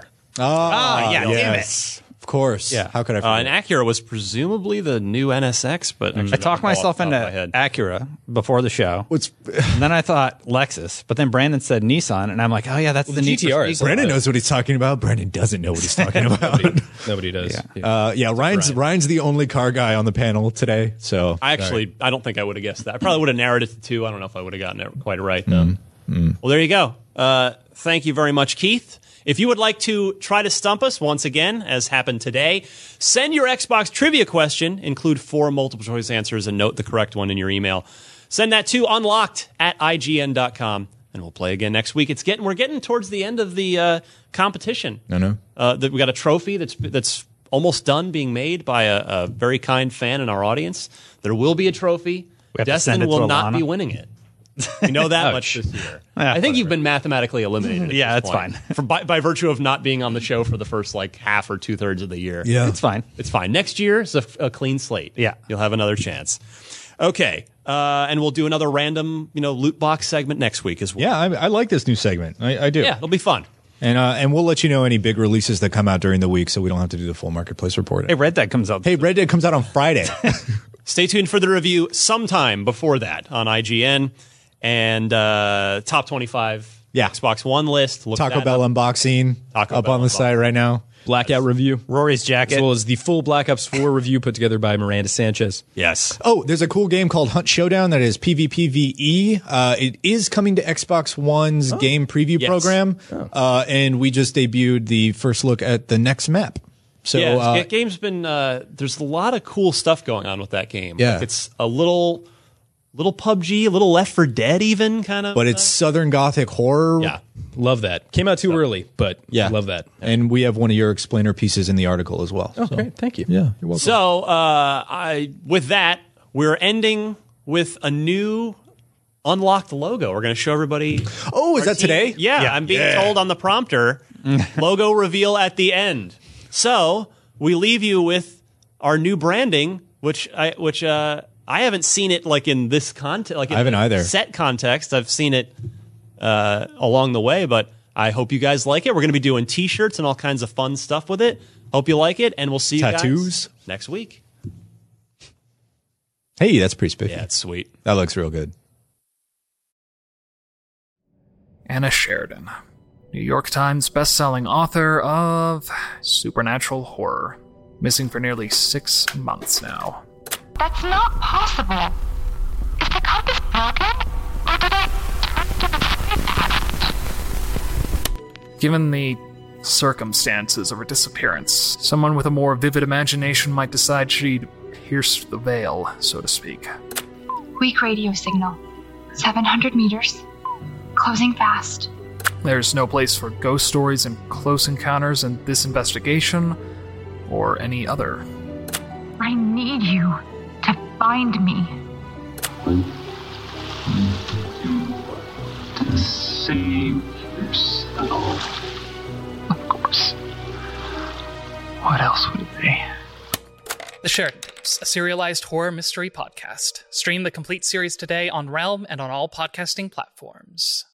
Ah, yeah, damn yes. Of course. Yeah. How could I Uh, forget? and Acura was presumably the new N S X, but actually I talked not off myself the top into of my head. Acura before the show. What's And then I thought Lexus, but then Brandon said Nissan, and I'm like, oh yeah, that's the, the Need G T R for is- Speed. Brandon knows what he's talking about. Brandon doesn't know what he's talking about. Nobody does. Yeah. Uh, yeah, Ryan's Ryan's the only car guy on the panel today. So I actually, I don't think I would have guessed that. I probably would have narrowed it to two. I don't know if I would have gotten it quite right, though. Well, there you go. Uh, thank you very much, Keith. If you would like to try to stump us once again, as happened today, send your Xbox trivia question, include four multiple choice answers, and note the correct one in your email. Send that to unlocked at I G N dot com, and we'll play again next week. It's getting we're getting towards the end of the uh, competition. no, no. Uh, that we got a trophy that's that's almost done being made by a, a very kind fan in our audience. There will be a trophy. We have to send Destin it to will not Alana? be winning it. We know that much this year. Yeah, I think you've been mathematically eliminated. at Yeah, this that's point. fine. For, by, by virtue of not being on the show for the first like half or two thirds of the year. Yeah. It's fine. It's fine. Next year is a, a clean slate. Yeah. You'll have another chance. Okay. Uh, and we'll do another random, you know, loot box segment next week as well. Yeah, I, I like this new segment. I, I do. Yeah, it'll be fun. And uh, and we'll let you know any big releases that come out during the week, so we don't have to do the full marketplace report. Hey, Red Dead comes out. Hey, Red Dead comes out on Friday. Stay tuned for the review sometime before that on I G N and uh, top twenty-five Yeah. Xbox One list. Look Taco that Bell up. unboxing Taco up Bell on the unboxing. site right now. Blackout review, Rory's jacket. as well as the full Black Ops four review put together by Miranda Sanchez. Yes. Oh, there's a cool game called Hunt Showdown that is PvPvE. Uh, it is coming to Xbox One's game preview Yes. program, uh, and we just debuted the first look at the next map. So yeah, uh, that game's been. Uh, there's a lot of cool stuff going on with that game. Yeah. Like it's a little, little P U B G, a little Left four Dead, even kind of. but it's Southern Gothic horror. yeah. Love that. Came out too early, but Yeah. love that. And we have one of your explainer pieces in the article as well. Oh, So, great. Thank you. Yeah, you're welcome. So, uh, I with that, we're ending with a new unlocked logo. We're going to show everybody. Oh, is that team. today? Yeah, yeah, I'm being yeah. told on the prompter. Logo reveal at the end. So we leave you with our new branding, which I which uh, I haven't seen it like in this context. Like in I haven't either. Set context. I've seen it uh, along the way, but I hope you guys like it. We're going to be doing T-shirts and all kinds of fun stuff with it. Hope you like it, and we'll see you Tattoos. guys next week. Hey, that's pretty spiffy. Yeah, it's sweet. That looks real good. Anna Sheridan, New York Times bestselling author of supernatural horror, missing for nearly six months now. That's not possible. Is the compass broken, or did I turn to the past? Given the circumstances of her disappearance, someone with a more vivid imagination might decide she'd pierced the veil, so to speak. Weak radio signal. seven hundred meters. Closing fast. There's no place for ghost stories and close encounters in this investigation, or any other. I need you to find me. To save yourself. Of course. What else would it be? The Sheridan Tapes, a serialized horror mystery podcast. Stream the complete series today on Realm and on all podcasting platforms.